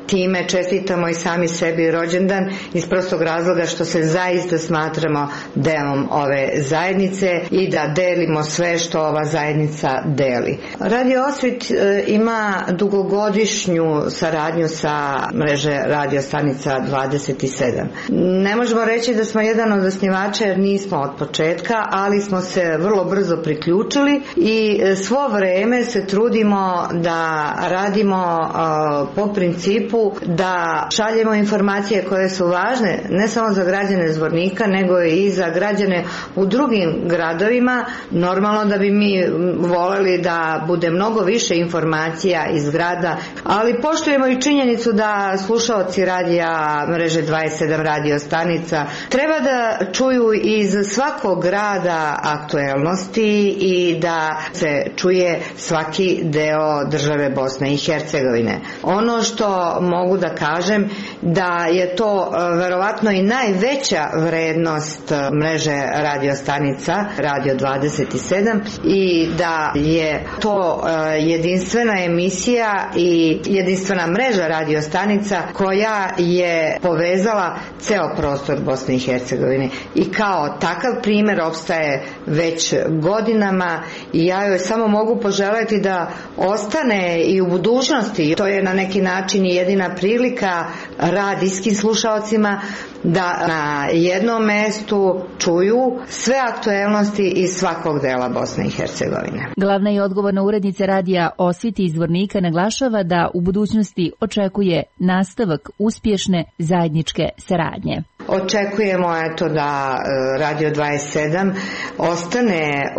Speaker 26: time čestitamo i sami sebi rođendan iz prostog razloga što se zaista smatramo delom ove zajednice i da delimo sve što ova zajednica deli. Radio Osvit ima dugogodišnju saradnju sa mreže radio stanica 27. Ne možemo reći da smo jedan od osnivača jer nismo od početka, ali smo se vrlo brzo priključili i svo vreme se trudimo da radimo po principu da šaljemo informacije koje su važne ne samo za građane Zvornika nego i za građane u drugim gradovima. Normalno da bi mi voleli da bude mnogo više informacija iz grada, ali poštujemo i činjenicu da slušaoci radija mreže 27 radio stanica treba da čuju iz svakog grada aktuelnosti i da se čuje svaki deo države Bosne i Hercegovine. Ono što mogu da kažem da je to verovatno i najveća vrednost mreže radio stanica Radio 27 i da je to jedinstvena emisija i jedinstvena mreža radio stanica koja je povezala ceo prostor Bosne i Hercegovine i kao takav primjer opstaje već godinama i ja joj samo mogu poželjeti da ostane i u budućnosti. To je na neki način i jedina prilika radijskim slušaocima da na jednom mestu čuju sve aktuelnosti iz svakog dela Bosne i Hercegovine.
Speaker 25: Glavna i odgovorna urednica radija Osvit iz Zvornika naglašava da u budućnosti očekuje nastavak uspješne zajedničke saradnje.
Speaker 26: Očekujemo da Radio 27 ostane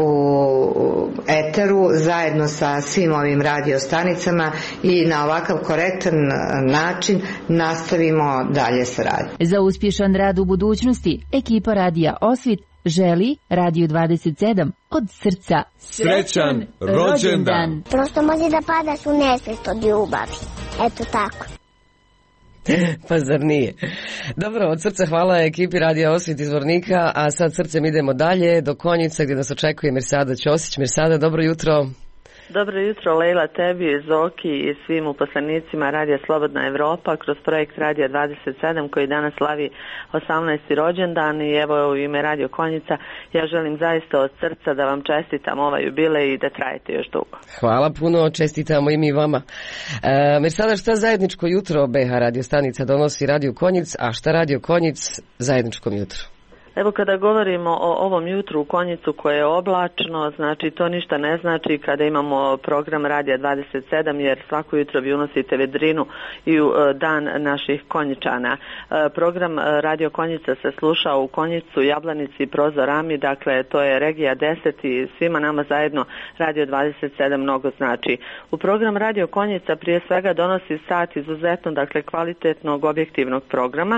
Speaker 26: u eteru zajedno sa svim ovim radiostanicama i na ovakav korektan način nastavimo dalje saradnju.
Speaker 25: Za uspješan rad u budućnosti ekipa radija Osvit želi Radio 27 od srca
Speaker 24: srećan rođendan.
Speaker 5: Prosto može da padaš u nesvijest od ljubavi. Eto tako.
Speaker 1: Pa zar nije? Dobro, od srca hvala ekipi Radija Osvit iz Zvornika, a sad srcem idemo dalje do Konjica gdje nas očekuje Mirsada Ćosić. Mirsada, dobro jutro.
Speaker 6: Dobro jutro, Lejla, tebi, Zoki i svim uposlenicima Radija Slobodna Evropa kroz projekt Radija 27 koji danas slavi 18. rođendan i evo u ime Radio Konjica ja želim zaista od srca da vam čestitam ovaj jubilej i da trajete još dugo.
Speaker 1: Hvala puno, čestitamo i mi vama. Mirsada, šta zajedničko jutro BH Radio stanica donosi Radio Konjic, a šta Radio Konjic zajedničkom jutru?
Speaker 6: Evo kada govorimo o ovom jutru u Konjicu koje je oblačno, znači to ništa ne znači kada imamo program Radija 27 jer svako jutro vi unosite vedrinu i u dan naših Konjičana. Program Radio Konjica se sluša u Konjicu, Jablanici, Prozorami, dakle to je regija 10 i svima nama zajedno Radio 27 mnogo znači. U program Radio Konjica prije svega donosi sat izuzetno, dakle kvalitetnog, objektivnog programa,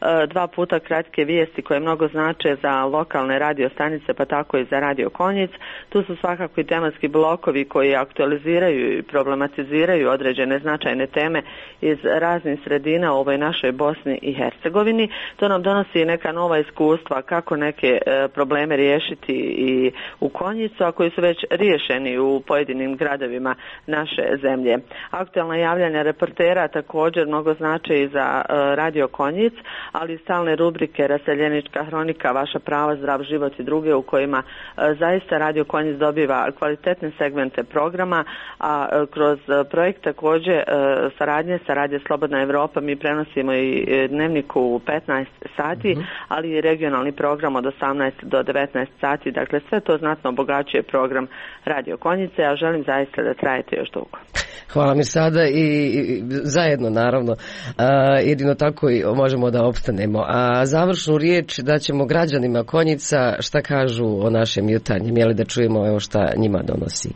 Speaker 6: 2 puta kratke vijesti koje mnogo znače za lokalne radio stanice pa tako i za Radio Konjic. Tu su svakako i tematski blokovi koji aktualiziraju i problematiziraju određene značajne teme iz raznih sredina u ovoj našoj Bosni i Hercegovini. To nam donosi neka nova iskustva kako neke probleme riješiti i u Konjicu, a koji su već riješeni u pojedinim gradovima naše zemlje. Aktualna javljanja reportera također mnogo znače i za Radio Konjic, ali stalne rubrike Raseljenička hronika, Vaša prava, Zdrav život i druge u kojima zaista Radio Konjic dobiva kvalitetne segmente programa, a kroz projekt također saradnje sa Radio Slobodna Evropa mi prenosimo i dnevnik u 15 sati, ali i regionalni program od 18 do 19 sati, dakle sve to znatno obogaćuje program Radio Konjice, a želim zaista da trajete još dugo.
Speaker 1: Hvala mi sada i zajedno naravno, jedino tako i možemo da opstanemo. A završnu riječ da ćemo građanima Konjica šta kažu o našem jutarnjem, je li da čujemo evo šta njima donosi.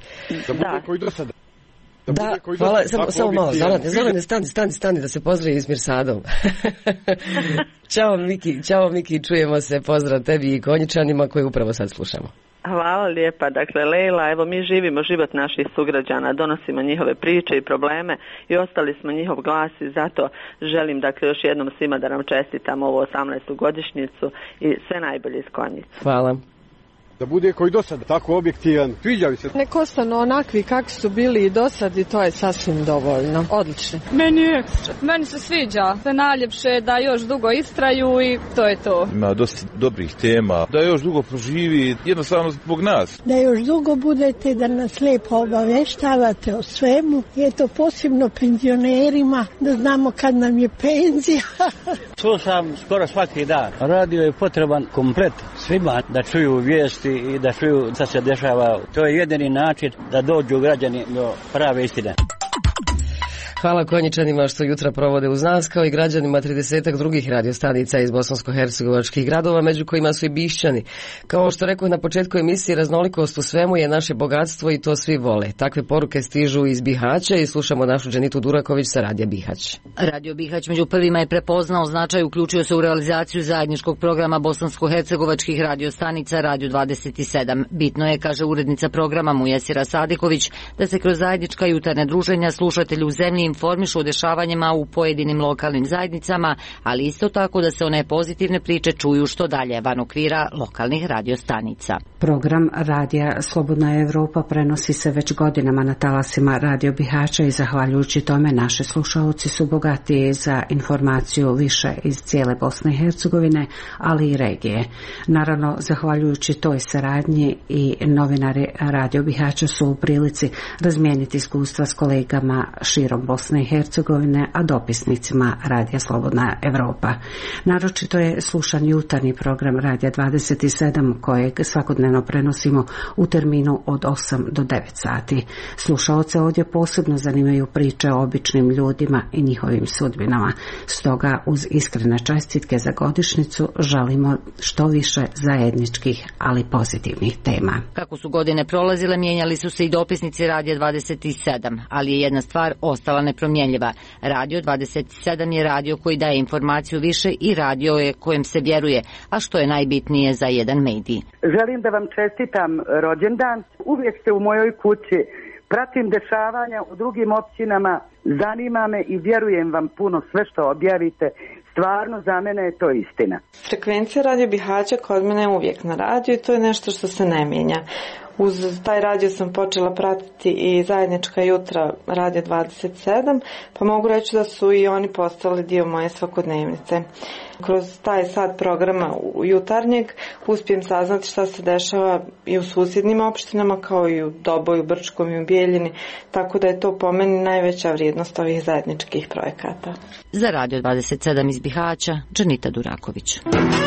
Speaker 1: Da, hvala, samo malo, Zorane, stani da se pozdravi s Mirsadom. Ćao Miki, čujemo se, pozdrav tebi i Konjičanima koji upravo sad slušamo.
Speaker 6: Hvala lijepa. Dakle, Lejla, evo mi živimo život naših sugrađana, donosimo njihove priče i probleme i ostali smo njihov glas i zato želim, dakle, još jednom svima da nam čestitam ovu 18. godišnjicu i sve najbolje iz Konjica.
Speaker 1: Hvala.
Speaker 9: da bude koji do sada tako objektivan. Sviđa mi se.
Speaker 10: Nek ostanu onakvi kakvi su bili i do sad i to je sasvim dovoljno. Odlično.
Speaker 11: Meni je ekstra. Meni se sviđa. Sve najljepše da još dugo istraju i to je to.
Speaker 12: Ima dosta dobrih tema. Da još dugo proživi, jednostavno zbog nas.
Speaker 13: Da još dugo budete, da nas lijepo obaveštavate o svemu. Je to posebno penzionerima, da znamo kad nam je penzija.
Speaker 15: Slušam skoro svaki dan. Radio je potreban komplet svima da čuju vijesti i da čuju šta se dešava. To je jedini način da dođu građani do prave istine.
Speaker 1: Hvala Konjičanima što jutra provode uz nas, kao i građanima 30 drugih radiostanica iz bosansko-hercegovačkih gradova, među kojima su i Bišćani. Kao što rekao na početku emisije, raznolikost u svemu je naše bogatstvo i to svi vole. Takve poruke stižu iz Bihaća i slušamo našu Dženitu Duraković sa Radija Bihać.
Speaker 27: Radio Bihać među prvima je prepoznao značaj, uključio se u realizaciju zajedničkog programa bosansko-hercegovačkih radiostanica Radio 27. Bitno je, kaže urednica programa Mujesira Sadiković, da se kroz zajednička jutarnja druženja slušatelji u zemlji informišu o dešavanjima u pojedinim lokalnim zajednicama, ali isto tako da se one pozitivne priče čuju što dalje van okvira lokalnih radiostanica.
Speaker 28: Program Radija Slobodna Evropa prenosi se već godinama na talasima Radio Bihaća i zahvaljujući tome naši slušaoci su bogatiji za informaciju više iz cijele Bosne i Hercegovine, ali i regije. Naravno, zahvaljujući toj saradnji i novinari Radio Bihaća su u prilici razmijeniti iskustva s kolegama širom Bosne i Hercegovine, a dopisnicima Radija Slobodna Evropa. Naročito je slušan jutarnji program Radija 27 kojeg svakodnevno prenosimo u terminu od 8 do 9 sati. Slušaoce ovdje posebno zanimaju priče o običnim ljudima i njihovim sudbinama. Stoga uz iskrene čestitke za godišnjicu želimo što više zajedničkih, ali pozitivnih tema.
Speaker 27: Kako su godine prolazile, mijenjali su se i dopisnici Radija 27, ali je jedna stvar ostala nepromjenljiva. Radio 27 je radio koji daje informaciju više i radio je kojem se vjeruje, a što je najbitnije za jedan medij.
Speaker 29: Želim da vam čestitam rođendan. Uvijek ste u mojoj kući. Pratim dešavanja u drugim općinama, zanima me i vjerujem vam puno sve što objavite. Stvarno za mene je to istina.
Speaker 11: Frekvencija Radio Bihaća kod mene je uvijek na radiju i to je nešto što se ne mijenja. Uz taj radio sam počela pratiti i zajednička jutra Radio 27, pa mogu reći da su i oni postali dio moje svakodnevnice. Kroz taj sat programa jutarnjeg uspijem saznati šta se dešava i u susjednim opštinama, kao i u Doboju, Brčkom i u Bijeljini, tako da je to po meni najveća vrijednost ovih zajedničkih projekata.
Speaker 27: Za Radio 27 iz Bihaća, Džanita Duraković.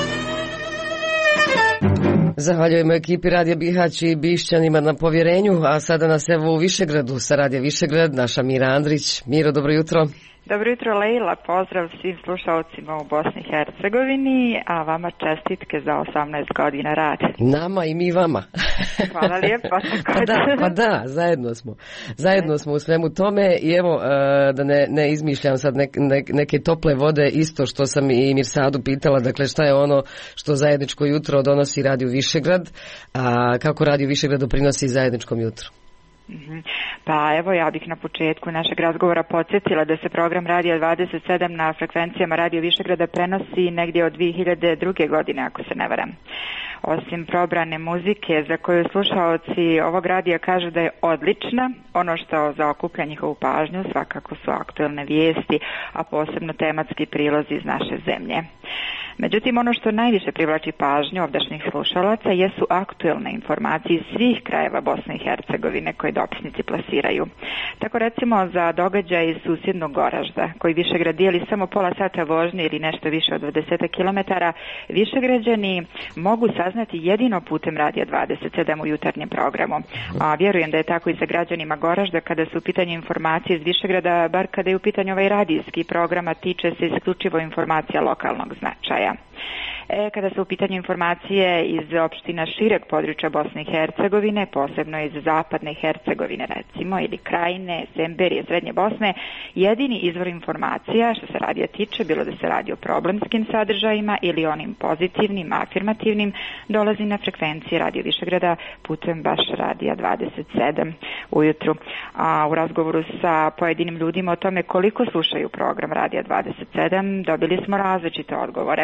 Speaker 1: Zahvaljujemo ekipi Radija Bihać i Bišćanima na povjerenju, a sada nas evo u Višegradu sa Radija Višegrad, naša Mira Andrić. Miro, dobro jutro.
Speaker 30: Dobro jutro, Lejla, pozdrav svim slušalcima u Bosni i Hercegovini, a vama čestitke za 18 godina rada.
Speaker 1: Nama i mi vama.
Speaker 30: Hvala lijepo.
Speaker 1: Pa da, zajedno smo u svemu tome i evo, da ne izmišljam sad neke tople vode, isto što sam i Mirsadu pitala, dakle šta je ono što zajedničko jutro donosi Radio Višegrad, a kako Radio Višegrad doprinosi zajedničkom jutru?
Speaker 30: Pa evo, ja bih na početku našeg razgovora podsjetila da se program Radija 27 na frekvencijama Radio Višegrada prenosi negdje od 2002. godine, ako se ne varam. Osim probrane muzike za koju slušaoci ovog radija kažu da je odlična, ono što zaokuplja njihovu pažnju svakako su aktuelne vijesti, a posebno tematski prilozi iz naše zemlje. Međutim, ono što najviše privlači pažnju ovdašnjih slušalaca jesu aktuelne informacije iz svih krajeva Bosne i Hercegovine koje dopisnici plasiraju. Tako recimo za događaj iz susjednog Goražda, koji Višegrad dijeli samo pola sata vožnje ili nešto više od 20 km, Višegrađani mogu saznati jedino putem Radija 27 u jutarnjem programu. A vjerujem da je tako i sa građanima Goražda kada su u pitanju informacije iz Višegrada, bar kada je u pitanju ovaj radijski program, a tiče se isključivo informacija lokalnog značaja. Kada su u pitanju informacije iz opština šireg područja Bosne i Hercegovine, posebno iz zapadne Hercegovine recimo, ili Krajine, Semberije, Srednje Bosne, jedini izvor informacija što se radija tiče, bilo da se radi o problemskim sadržajima ili onim pozitivnim, afirmativnim, dolazi na frekvenciji Radio Višegrada putem baš Radija 27 ujutru. A u razgovoru sa pojedinim ljudima o tome koliko slušaju program Radija 27, dobili smo različite odgovore.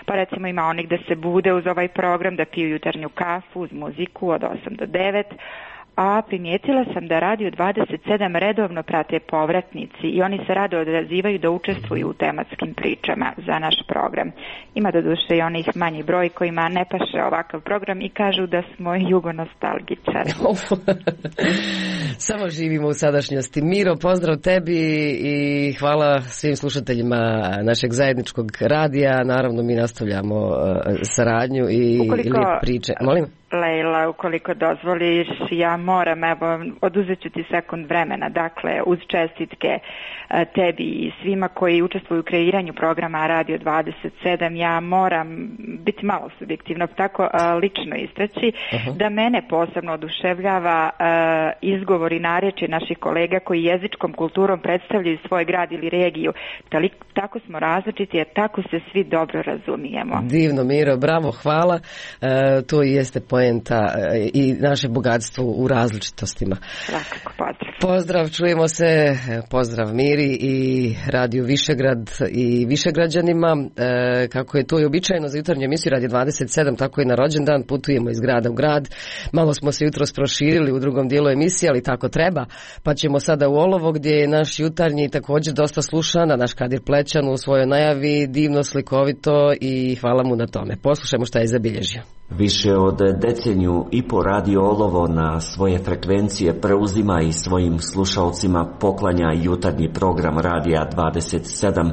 Speaker 30: pa recimo ima onih da se bude uz ovaj program, da piju jutarnju kafu uz muziku od 8 do 9, a primijetila sam da Radio 27 redovno prate povratnici i oni se rado odazivaju da učestvuju u tematskim pričama za naš program. Ima doduše i onih manji broj kojima ne paše ovakav program i kažu da smo jugonostalgičari.
Speaker 1: Samo živimo u sadašnjosti. Miro, pozdrav tebi i hvala svim slušateljima našeg zajedničkog radija. Naravno, mi nastavljamo saradnju i lijepe priče. Molim?
Speaker 30: Lejla, ukoliko dozvoliš, ja moram, evo, oduzet ću ti sekund vremena, dakle, uz čestitke tebi i svima koji učestvuju u kreiranju programa Radio 27, ja moram biti malo subjektivno, tako lično istaći, da mene posebno oduševljava izgovor i narječje naših kolega koji jezičkom kulturom predstavljaju svoj grad ili regiju. Tako smo različiti, jer tako se svi dobro razumijemo.
Speaker 1: Divno, Miro, bravo, hvala. To i jeste poenta i naše bogatstvo u različitostima.
Speaker 30: Svakako, pozdrav.
Speaker 1: Pozdrav, čujemo se, pozdrav Miri i Radio Višegrad i Višegrađanima. Kako je to i običajno za jutarnju emisiju Radio 27, tako i na rođendan putujemo iz grada u grad. Malo smo se jutros proširili u drugom dijelu emisije, ali tako treba. Pa ćemo sada u Olovo, gdje je naš jutarnji također dosta slušan, a naš Kadir Plećan u svojoj najavi divno, slikovito i hvala mu na tome. Poslušajmo šta je zabilježio.
Speaker 2: Više od deceniju i po Radio Olovo na svoje frekvencije preuzima i svojim slušalcima poklanja jutarnji program Radija 27.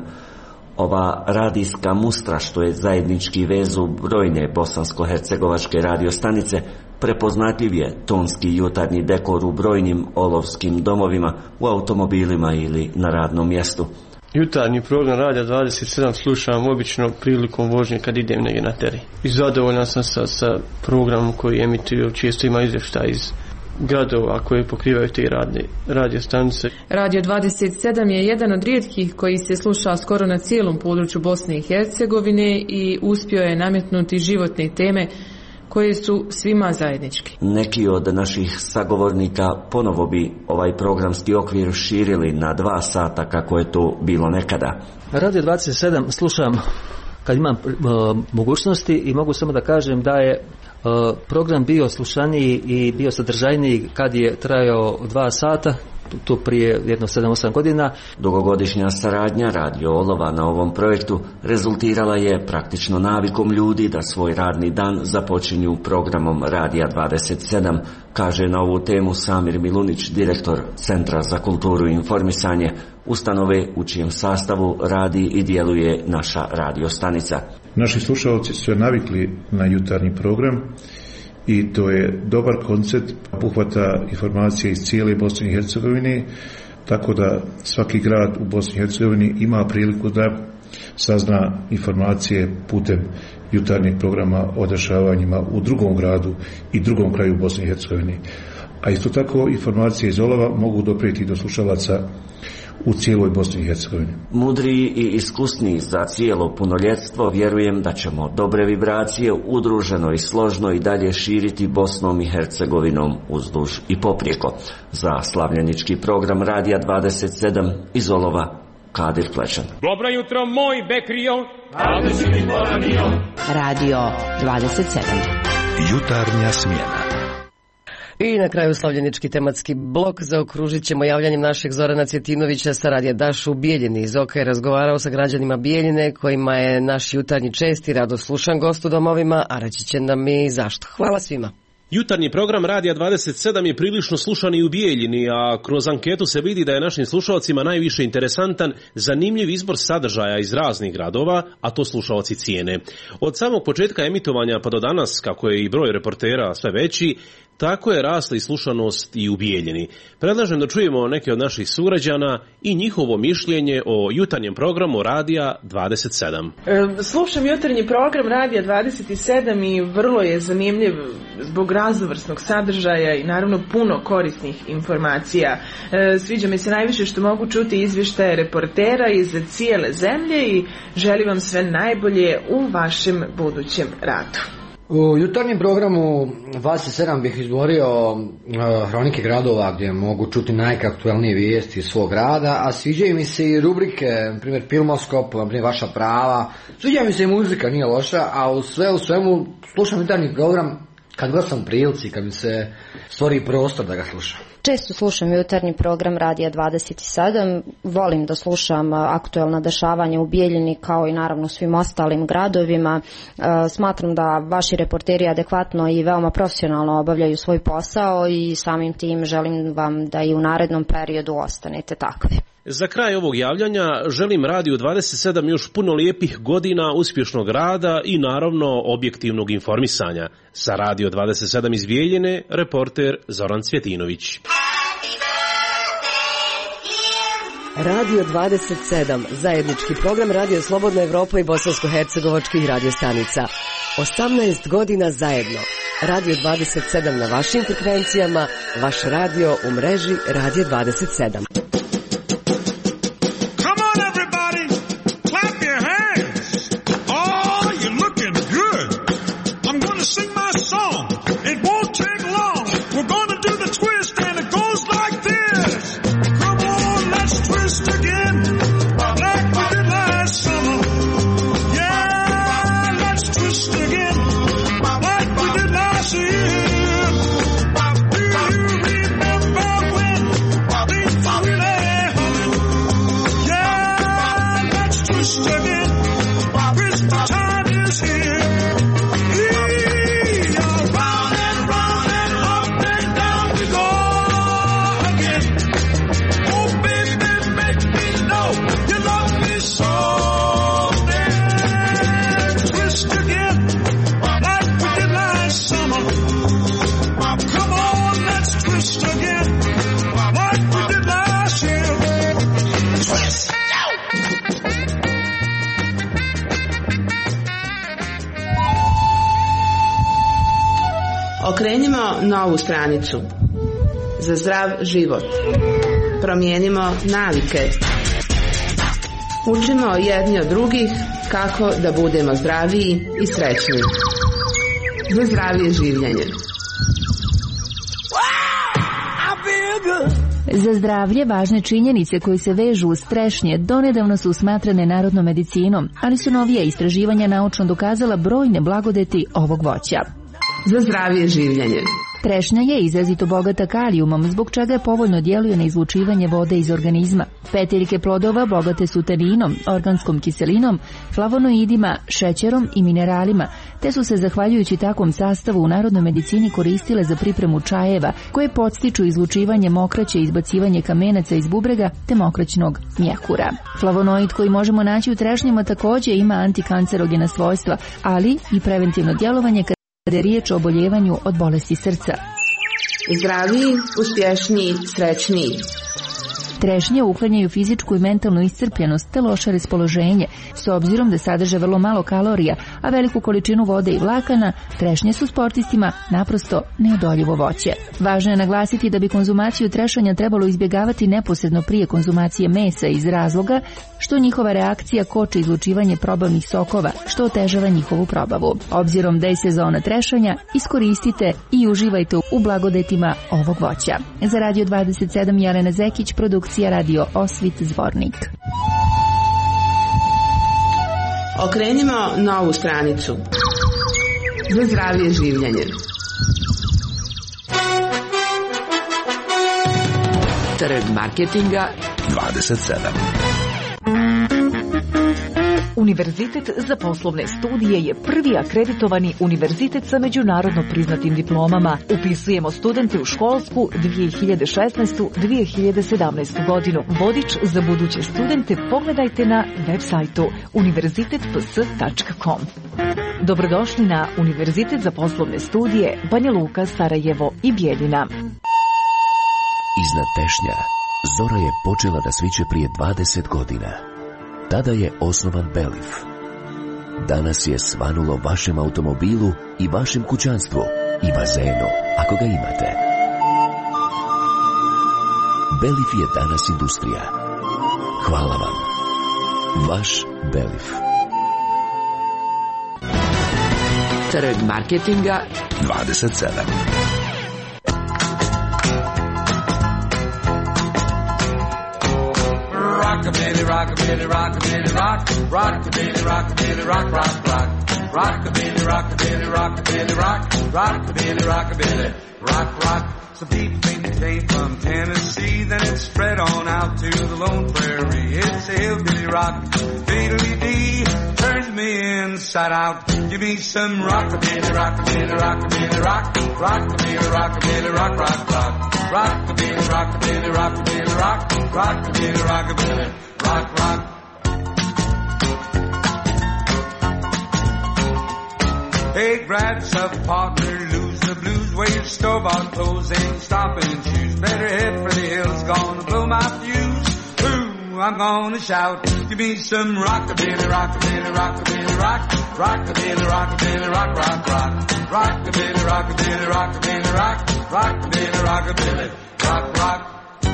Speaker 2: Ova radijska mustra, što je zajednički vezu brojne bosansko-hercegovačke radiostanice, prepoznatljiv je tonski jutarnji dekor u brojnim olovskim domovima, u automobilima ili na radnom mjestu.
Speaker 3: Jutarnji program Radija 27 slušam obično prilikom vožnje kad idem negdje na teren. I zadovoljan sam sa programom koji emituju, često ima izvještaj iz gradova koje pokrivaju te radio stanice.
Speaker 7: Radio 27 je jedan od rijetkih koji se sluša skoro na cijelom području Bosne i Hercegovine i uspio je nametnuti životne teme koje su svima zajednički.
Speaker 2: Neki od naših sagovornika ponovo bi ovaj programski okvir širili na 2 sata kako je to bilo nekada.
Speaker 14: Radio 27 slušam kad imam mogućnosti i mogu samo da kažem da je program bio slušaniji i bio sadržajniji kad je trajao 2 sata, to prije jedno 7-8 godina.
Speaker 2: Dugogodišnja saradnja Radio Olova na ovom projektu rezultirala je praktično navikom ljudi da svoj radni dan započinju programom Radija 27, kaže na ovu temu Samir Milunić, direktor Centra za kulturu i informisanje, ustanove u čijem sastavu radi i djeluje naša radiostanica.
Speaker 16: Naši slušalci su se navikli na jutarnji program i to je dobar koncept, obuhvata informacije iz cijele Bosne i Hercegovine, tako da svaki grad u Bosni i Hercegovini ima priliku da sazna informacije putem jutarnjeg programa o dešavanjima u drugom gradu i drugom kraju Bosne i Hercegovine. A isto tako informacije iz Olova mogu doprijeti do slušalaca u cijeloj Bosni i Hercegovini.
Speaker 2: Mudriji i iskusniji za cijelo punoljetstvo, vjerujem da ćemo dobre vibracije udruženo i složno i dalje širiti Bosnom i Hercegovinom uzduž i poprijeko. Za slavljenički program Radija 27 iz Olova, Kadir Plećan.
Speaker 17: Dobro jutro, moj Bekrio.
Speaker 25: Radio 27.
Speaker 18: Jutarnja smjena.
Speaker 1: I na kraju slavljenički tematski blok zaokružit ćemo javljanjem našeg Zorana Cvjetinovića sa radija Daš u Bijeljini. Zoka je razgovarao sa građanima Bijeljine kojima je naš jutarnji čest i rado slušan gost u domovima, a reći će nam i zašto. Hvala svima.
Speaker 19: Jutarnji program Radija 27 je prilično slušan i u Bijeljini, a kroz anketu se vidi da je našim slušalcima najviše interesantan, zanimljiv izbor sadržaja iz raznih gradova, a to slušalci cijene. Od samog početka emitovanja pa do danas, kako je i broj reportera sve veći, tako je rasla i slušanost i u Bijeljini. Predlažem da čujemo neke od naših sugrađana i njihovo mišljenje o jutarnjem programu Radija 27.
Speaker 20: Slušam jutarnji program Radija 27 i vrlo je zanimljiv zbog raznovrsnog sadržaja i naravno puno korisnih informacija. Sviđa mi se najviše što mogu čuti izvještaje reportera iz cijele zemlje i želim vam sve najbolje u vašem budućem radu.
Speaker 4: U jutarnjem programu 27 bih izborio Hronike gradova gdje mogu čuti najaktuelnije vijesti iz svog grada, a sviđaju mi se i rubrike, na primjer Filmoskop, na primjer Vaša prava, sviđa mi se i muzika, nije loša, a u svemu slušam jutarnji program kad god sam u prilici, kad mi se stvori prostor da ga slušam.
Speaker 5: Često slušam jutarnji program Radija 27, volim da slušam aktuelna dešavanja u Bijeljini kao i naravno svim ostalim gradovima. Smatram da vaši reporteri adekvatno i veoma profesionalno obavljaju svoj posao i samim tim želim vam da i u narednom periodu ostanete takvi.
Speaker 19: Za kraj ovog javljanja želim Radiju 27 još puno lijepih godina uspješnog rada i naravno objektivnog informisanja. Za Radio 27 iz Bijeljine, reporter Zoran Cvjetinović.
Speaker 1: Radio 27, zajednički program Radio Slobodna Evropa i bosansko-hercegovačkih radiostanica. 18 godina zajedno. Radio 27 na vašim frekvencijama, vaš radio u mreži Radio 27.
Speaker 6: Okrenimo novu stranicu. Za zdrav život. Promijenimo navike. Učimo jedni od drugih kako da budemo zdraviji i srećniji. Za zdravije življenje.
Speaker 25: Za zdravlje važne činjenice koje se vežu uz trešnje donedavno su smatrane narodnom medicinom, ali su novija istraživanja naučno dokazala brojne blagodeti ovog voća.
Speaker 6: Za zdravije življenje.
Speaker 25: Trešnja je izrazito bogata kalijumom, zbog čega je povoljno djeluje na izlučivanje vode iz organizma. Peteljke plodova bogate su taninom, organskom kiselinom, flavonoidima, šećerom i mineralima, te su se zahvaljujući takvom sastavu u narodnoj medicini koristile za pripremu čajeva, koje podstiču izlučivanje mokraće i izbacivanje kamenaca iz bubrega te mokraćnog mjehura. Flavonoid koji možemo naći u trešnjama također ima antikancerogena svojstva, ali i preventivno djelovanje kada je riječ o oboljevanju od bolesti srca.
Speaker 6: Zdraviji, uspješniji, srećniji.
Speaker 25: Trešnje uklanjaju fizičku i mentalnu iscrpljenost te loše raspoloženje. S obzirom da sadrže vrlo malo kalorija, a veliku količinu vode i vlakana, trešnje su sportistima naprosto neodoljivo voće. Važno je naglasiti da bi konzumaciju trešanja trebalo izbjegavati neposredno prije konzumacije mesa iz razloga što njihova reakcija koči izlučivanje probavnih sokova, što otežava njihovu probavu. Obzirom da je sezona trešanja, iskoristite i uživajte u blagodetima ovog voća. Za Radio 27 Jelena Zekić, produkcija Radio Osvit Zvornik.
Speaker 6: Okrenimo novu stranicu. Za zdravije življenje.
Speaker 8: Trg marketinga 27.
Speaker 9: Univerzitet za poslovne studije je prvi akreditovani univerzitet sa međunarodno priznatim diplomama. Upisujemo studente u školsku 2016-2017 godinu. Vodič za buduće studente pogledajte na web sajtu univerzitetps.com. Dobrodošli na Univerzitet za poslovne studije Banja Luka, Sarajevo i Bijeljina.
Speaker 21: Iznad tešnja zora je počela da sviće prije 20 godina. Tada je osnovan Belif. Danas je svanulo vašem automobilu i vašem kućanstvu i bazenu, ako ga imate. Belif je danas industrija. Hvala vam. Vaš Belif.
Speaker 8: Trg marketinga 27.
Speaker 10: Rockabilly, rockabilly, rockabilly, rock, rockabilly, rockabilly, rock, rock, rock. Rockabilly, rockabilly, rockabilly, rock, rockabilly, rockabilly, rock, rock. Some people think it came from Tennessee, then it spread on out to the Lone Prairie. It's a hillbilly rock, fiddly-dee, turns me inside out. Give me some rockabilly, rockabilly, rockabilly, rock, rockabilly, rockabilly, rock, rock, rock. Rockabilly, rockabilly, rockabilly, rock, rockabilly, rockabilly, rock, rock. Hey, grab yourself a partner, lose the blues, wear your store-bought clothes, ain't stopping shoes. Better head for the hills, gonna blow my fuse. Ooh, I'm gonna shout, give me some rockabilly, rockabilly, rockabilly, rock, rockabilly, rockabilly, rock, rock, rock. Rockabilly, rockabilly, rockabilly, rock, rockabilly, rockabilly, rock, rock.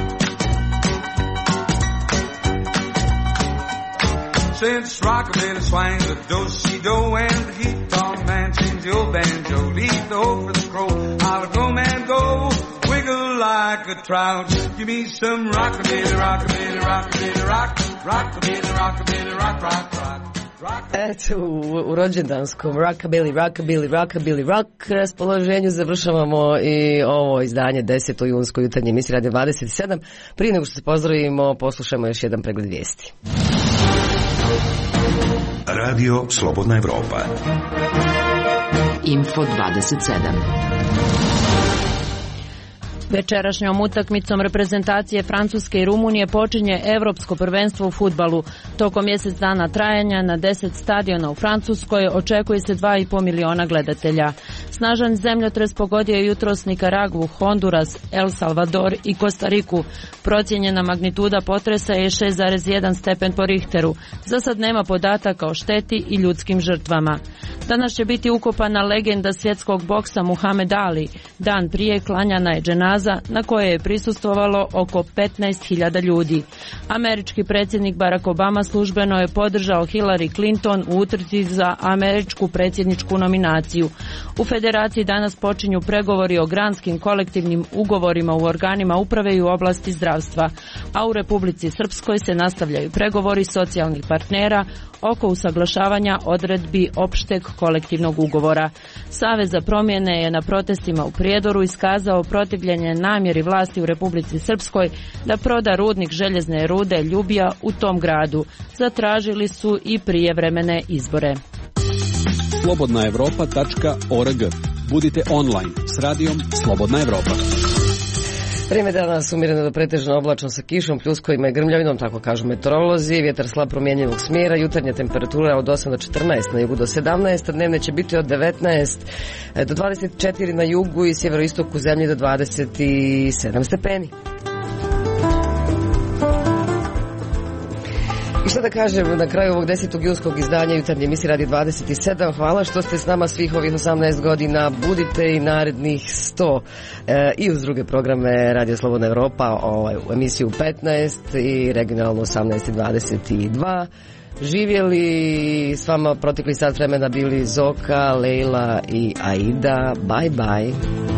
Speaker 10: Since rockabilly swang the do-si-do and the guitar man sings the old banjo, leave the hope for the crow. I'll go, man, go, wiggle like a trout. Give me some rockabilly, rockabilly, rockabilly, rock, rockabilly, rockabilly, rock, rock, rock.
Speaker 1: Eto, u rođendanskom Rockabilly Rock raspoloženju završavamo i ovo izdanje 10. junsko jutarnje emisije Radio 27. Prije nego što se pozdravimo, poslušajmo još jedan pregled vijesti.
Speaker 18: Radio Slobodna Evropa.
Speaker 8: Info 27.
Speaker 12: Večerašnjom utakmicom reprezentacije Francuske i Rumunije počinje Evropsko prvenstvo u fudbalu. Tokom mjesec dana trajanja na 10 stadiona u Francuskoj očekuje se 2,5 miliona gledatelja. Snažan zemljotres pogodio je jutros Nikaragvu, Honduras, El Salvador i Kostariku. Procijenjena magnituda potresa je 6,1 stepen po Richteru. Za sad nema podataka o šteti i ljudskim žrtvama. Danas će biti ukopana legenda svjetskog boksa Muhammed Ali. Dan prije klanjana je dženaza na koje je prisustvovalo oko 15.000 ljudi. Američki predsjednik Barack Obama službeno je podržao Hillary Clinton u utrci za američku predsjedničku nominaciju. U federaciji danas počinju pregovori o granskim kolektivnim ugovorima u organima uprave i u oblasti zdravstva, a u Republici Srpskoj se nastavljaju pregovori socijalnih partnera oko usaglašavanja odredbi opšteg kolektivnog ugovora. Savez za promjene je na protestima u Prijedoru iskazao protivljenje namjeri vlasti u Republici Srpskoj da proda rudnik željezne rude Ljubija u tom gradu. Zatražili su i prijevremene izbore.
Speaker 13: slobodnaevropa.org. Budite online s radijom Slobodna Evropa.
Speaker 1: Vrijeme danas umjereno do pretežno oblačno sa kišom, pljuskovima i grmljavinom, tako kažu meteorolozi. Vjetar slab promjenjivog smjera, jutarnja temperatura od 8 do 14, na jugu do 17, dnevne će biti od 19 do 24 na jugu i sjeveroistoku zemlje do 27 stepeni. I što da kažem na kraju ovog 10. junskog izdanja jutarnje emisije Radio 27. Hvala što ste s nama svih ovih 18 godina. Budite i narednih 100 i uz druge programe Radio Slobodna Evropa, u emisiju 15 i regionalno 18:22. Živjeli s vama protekli sat vremena bili Zoka, Lejla i Aida. Bye bye.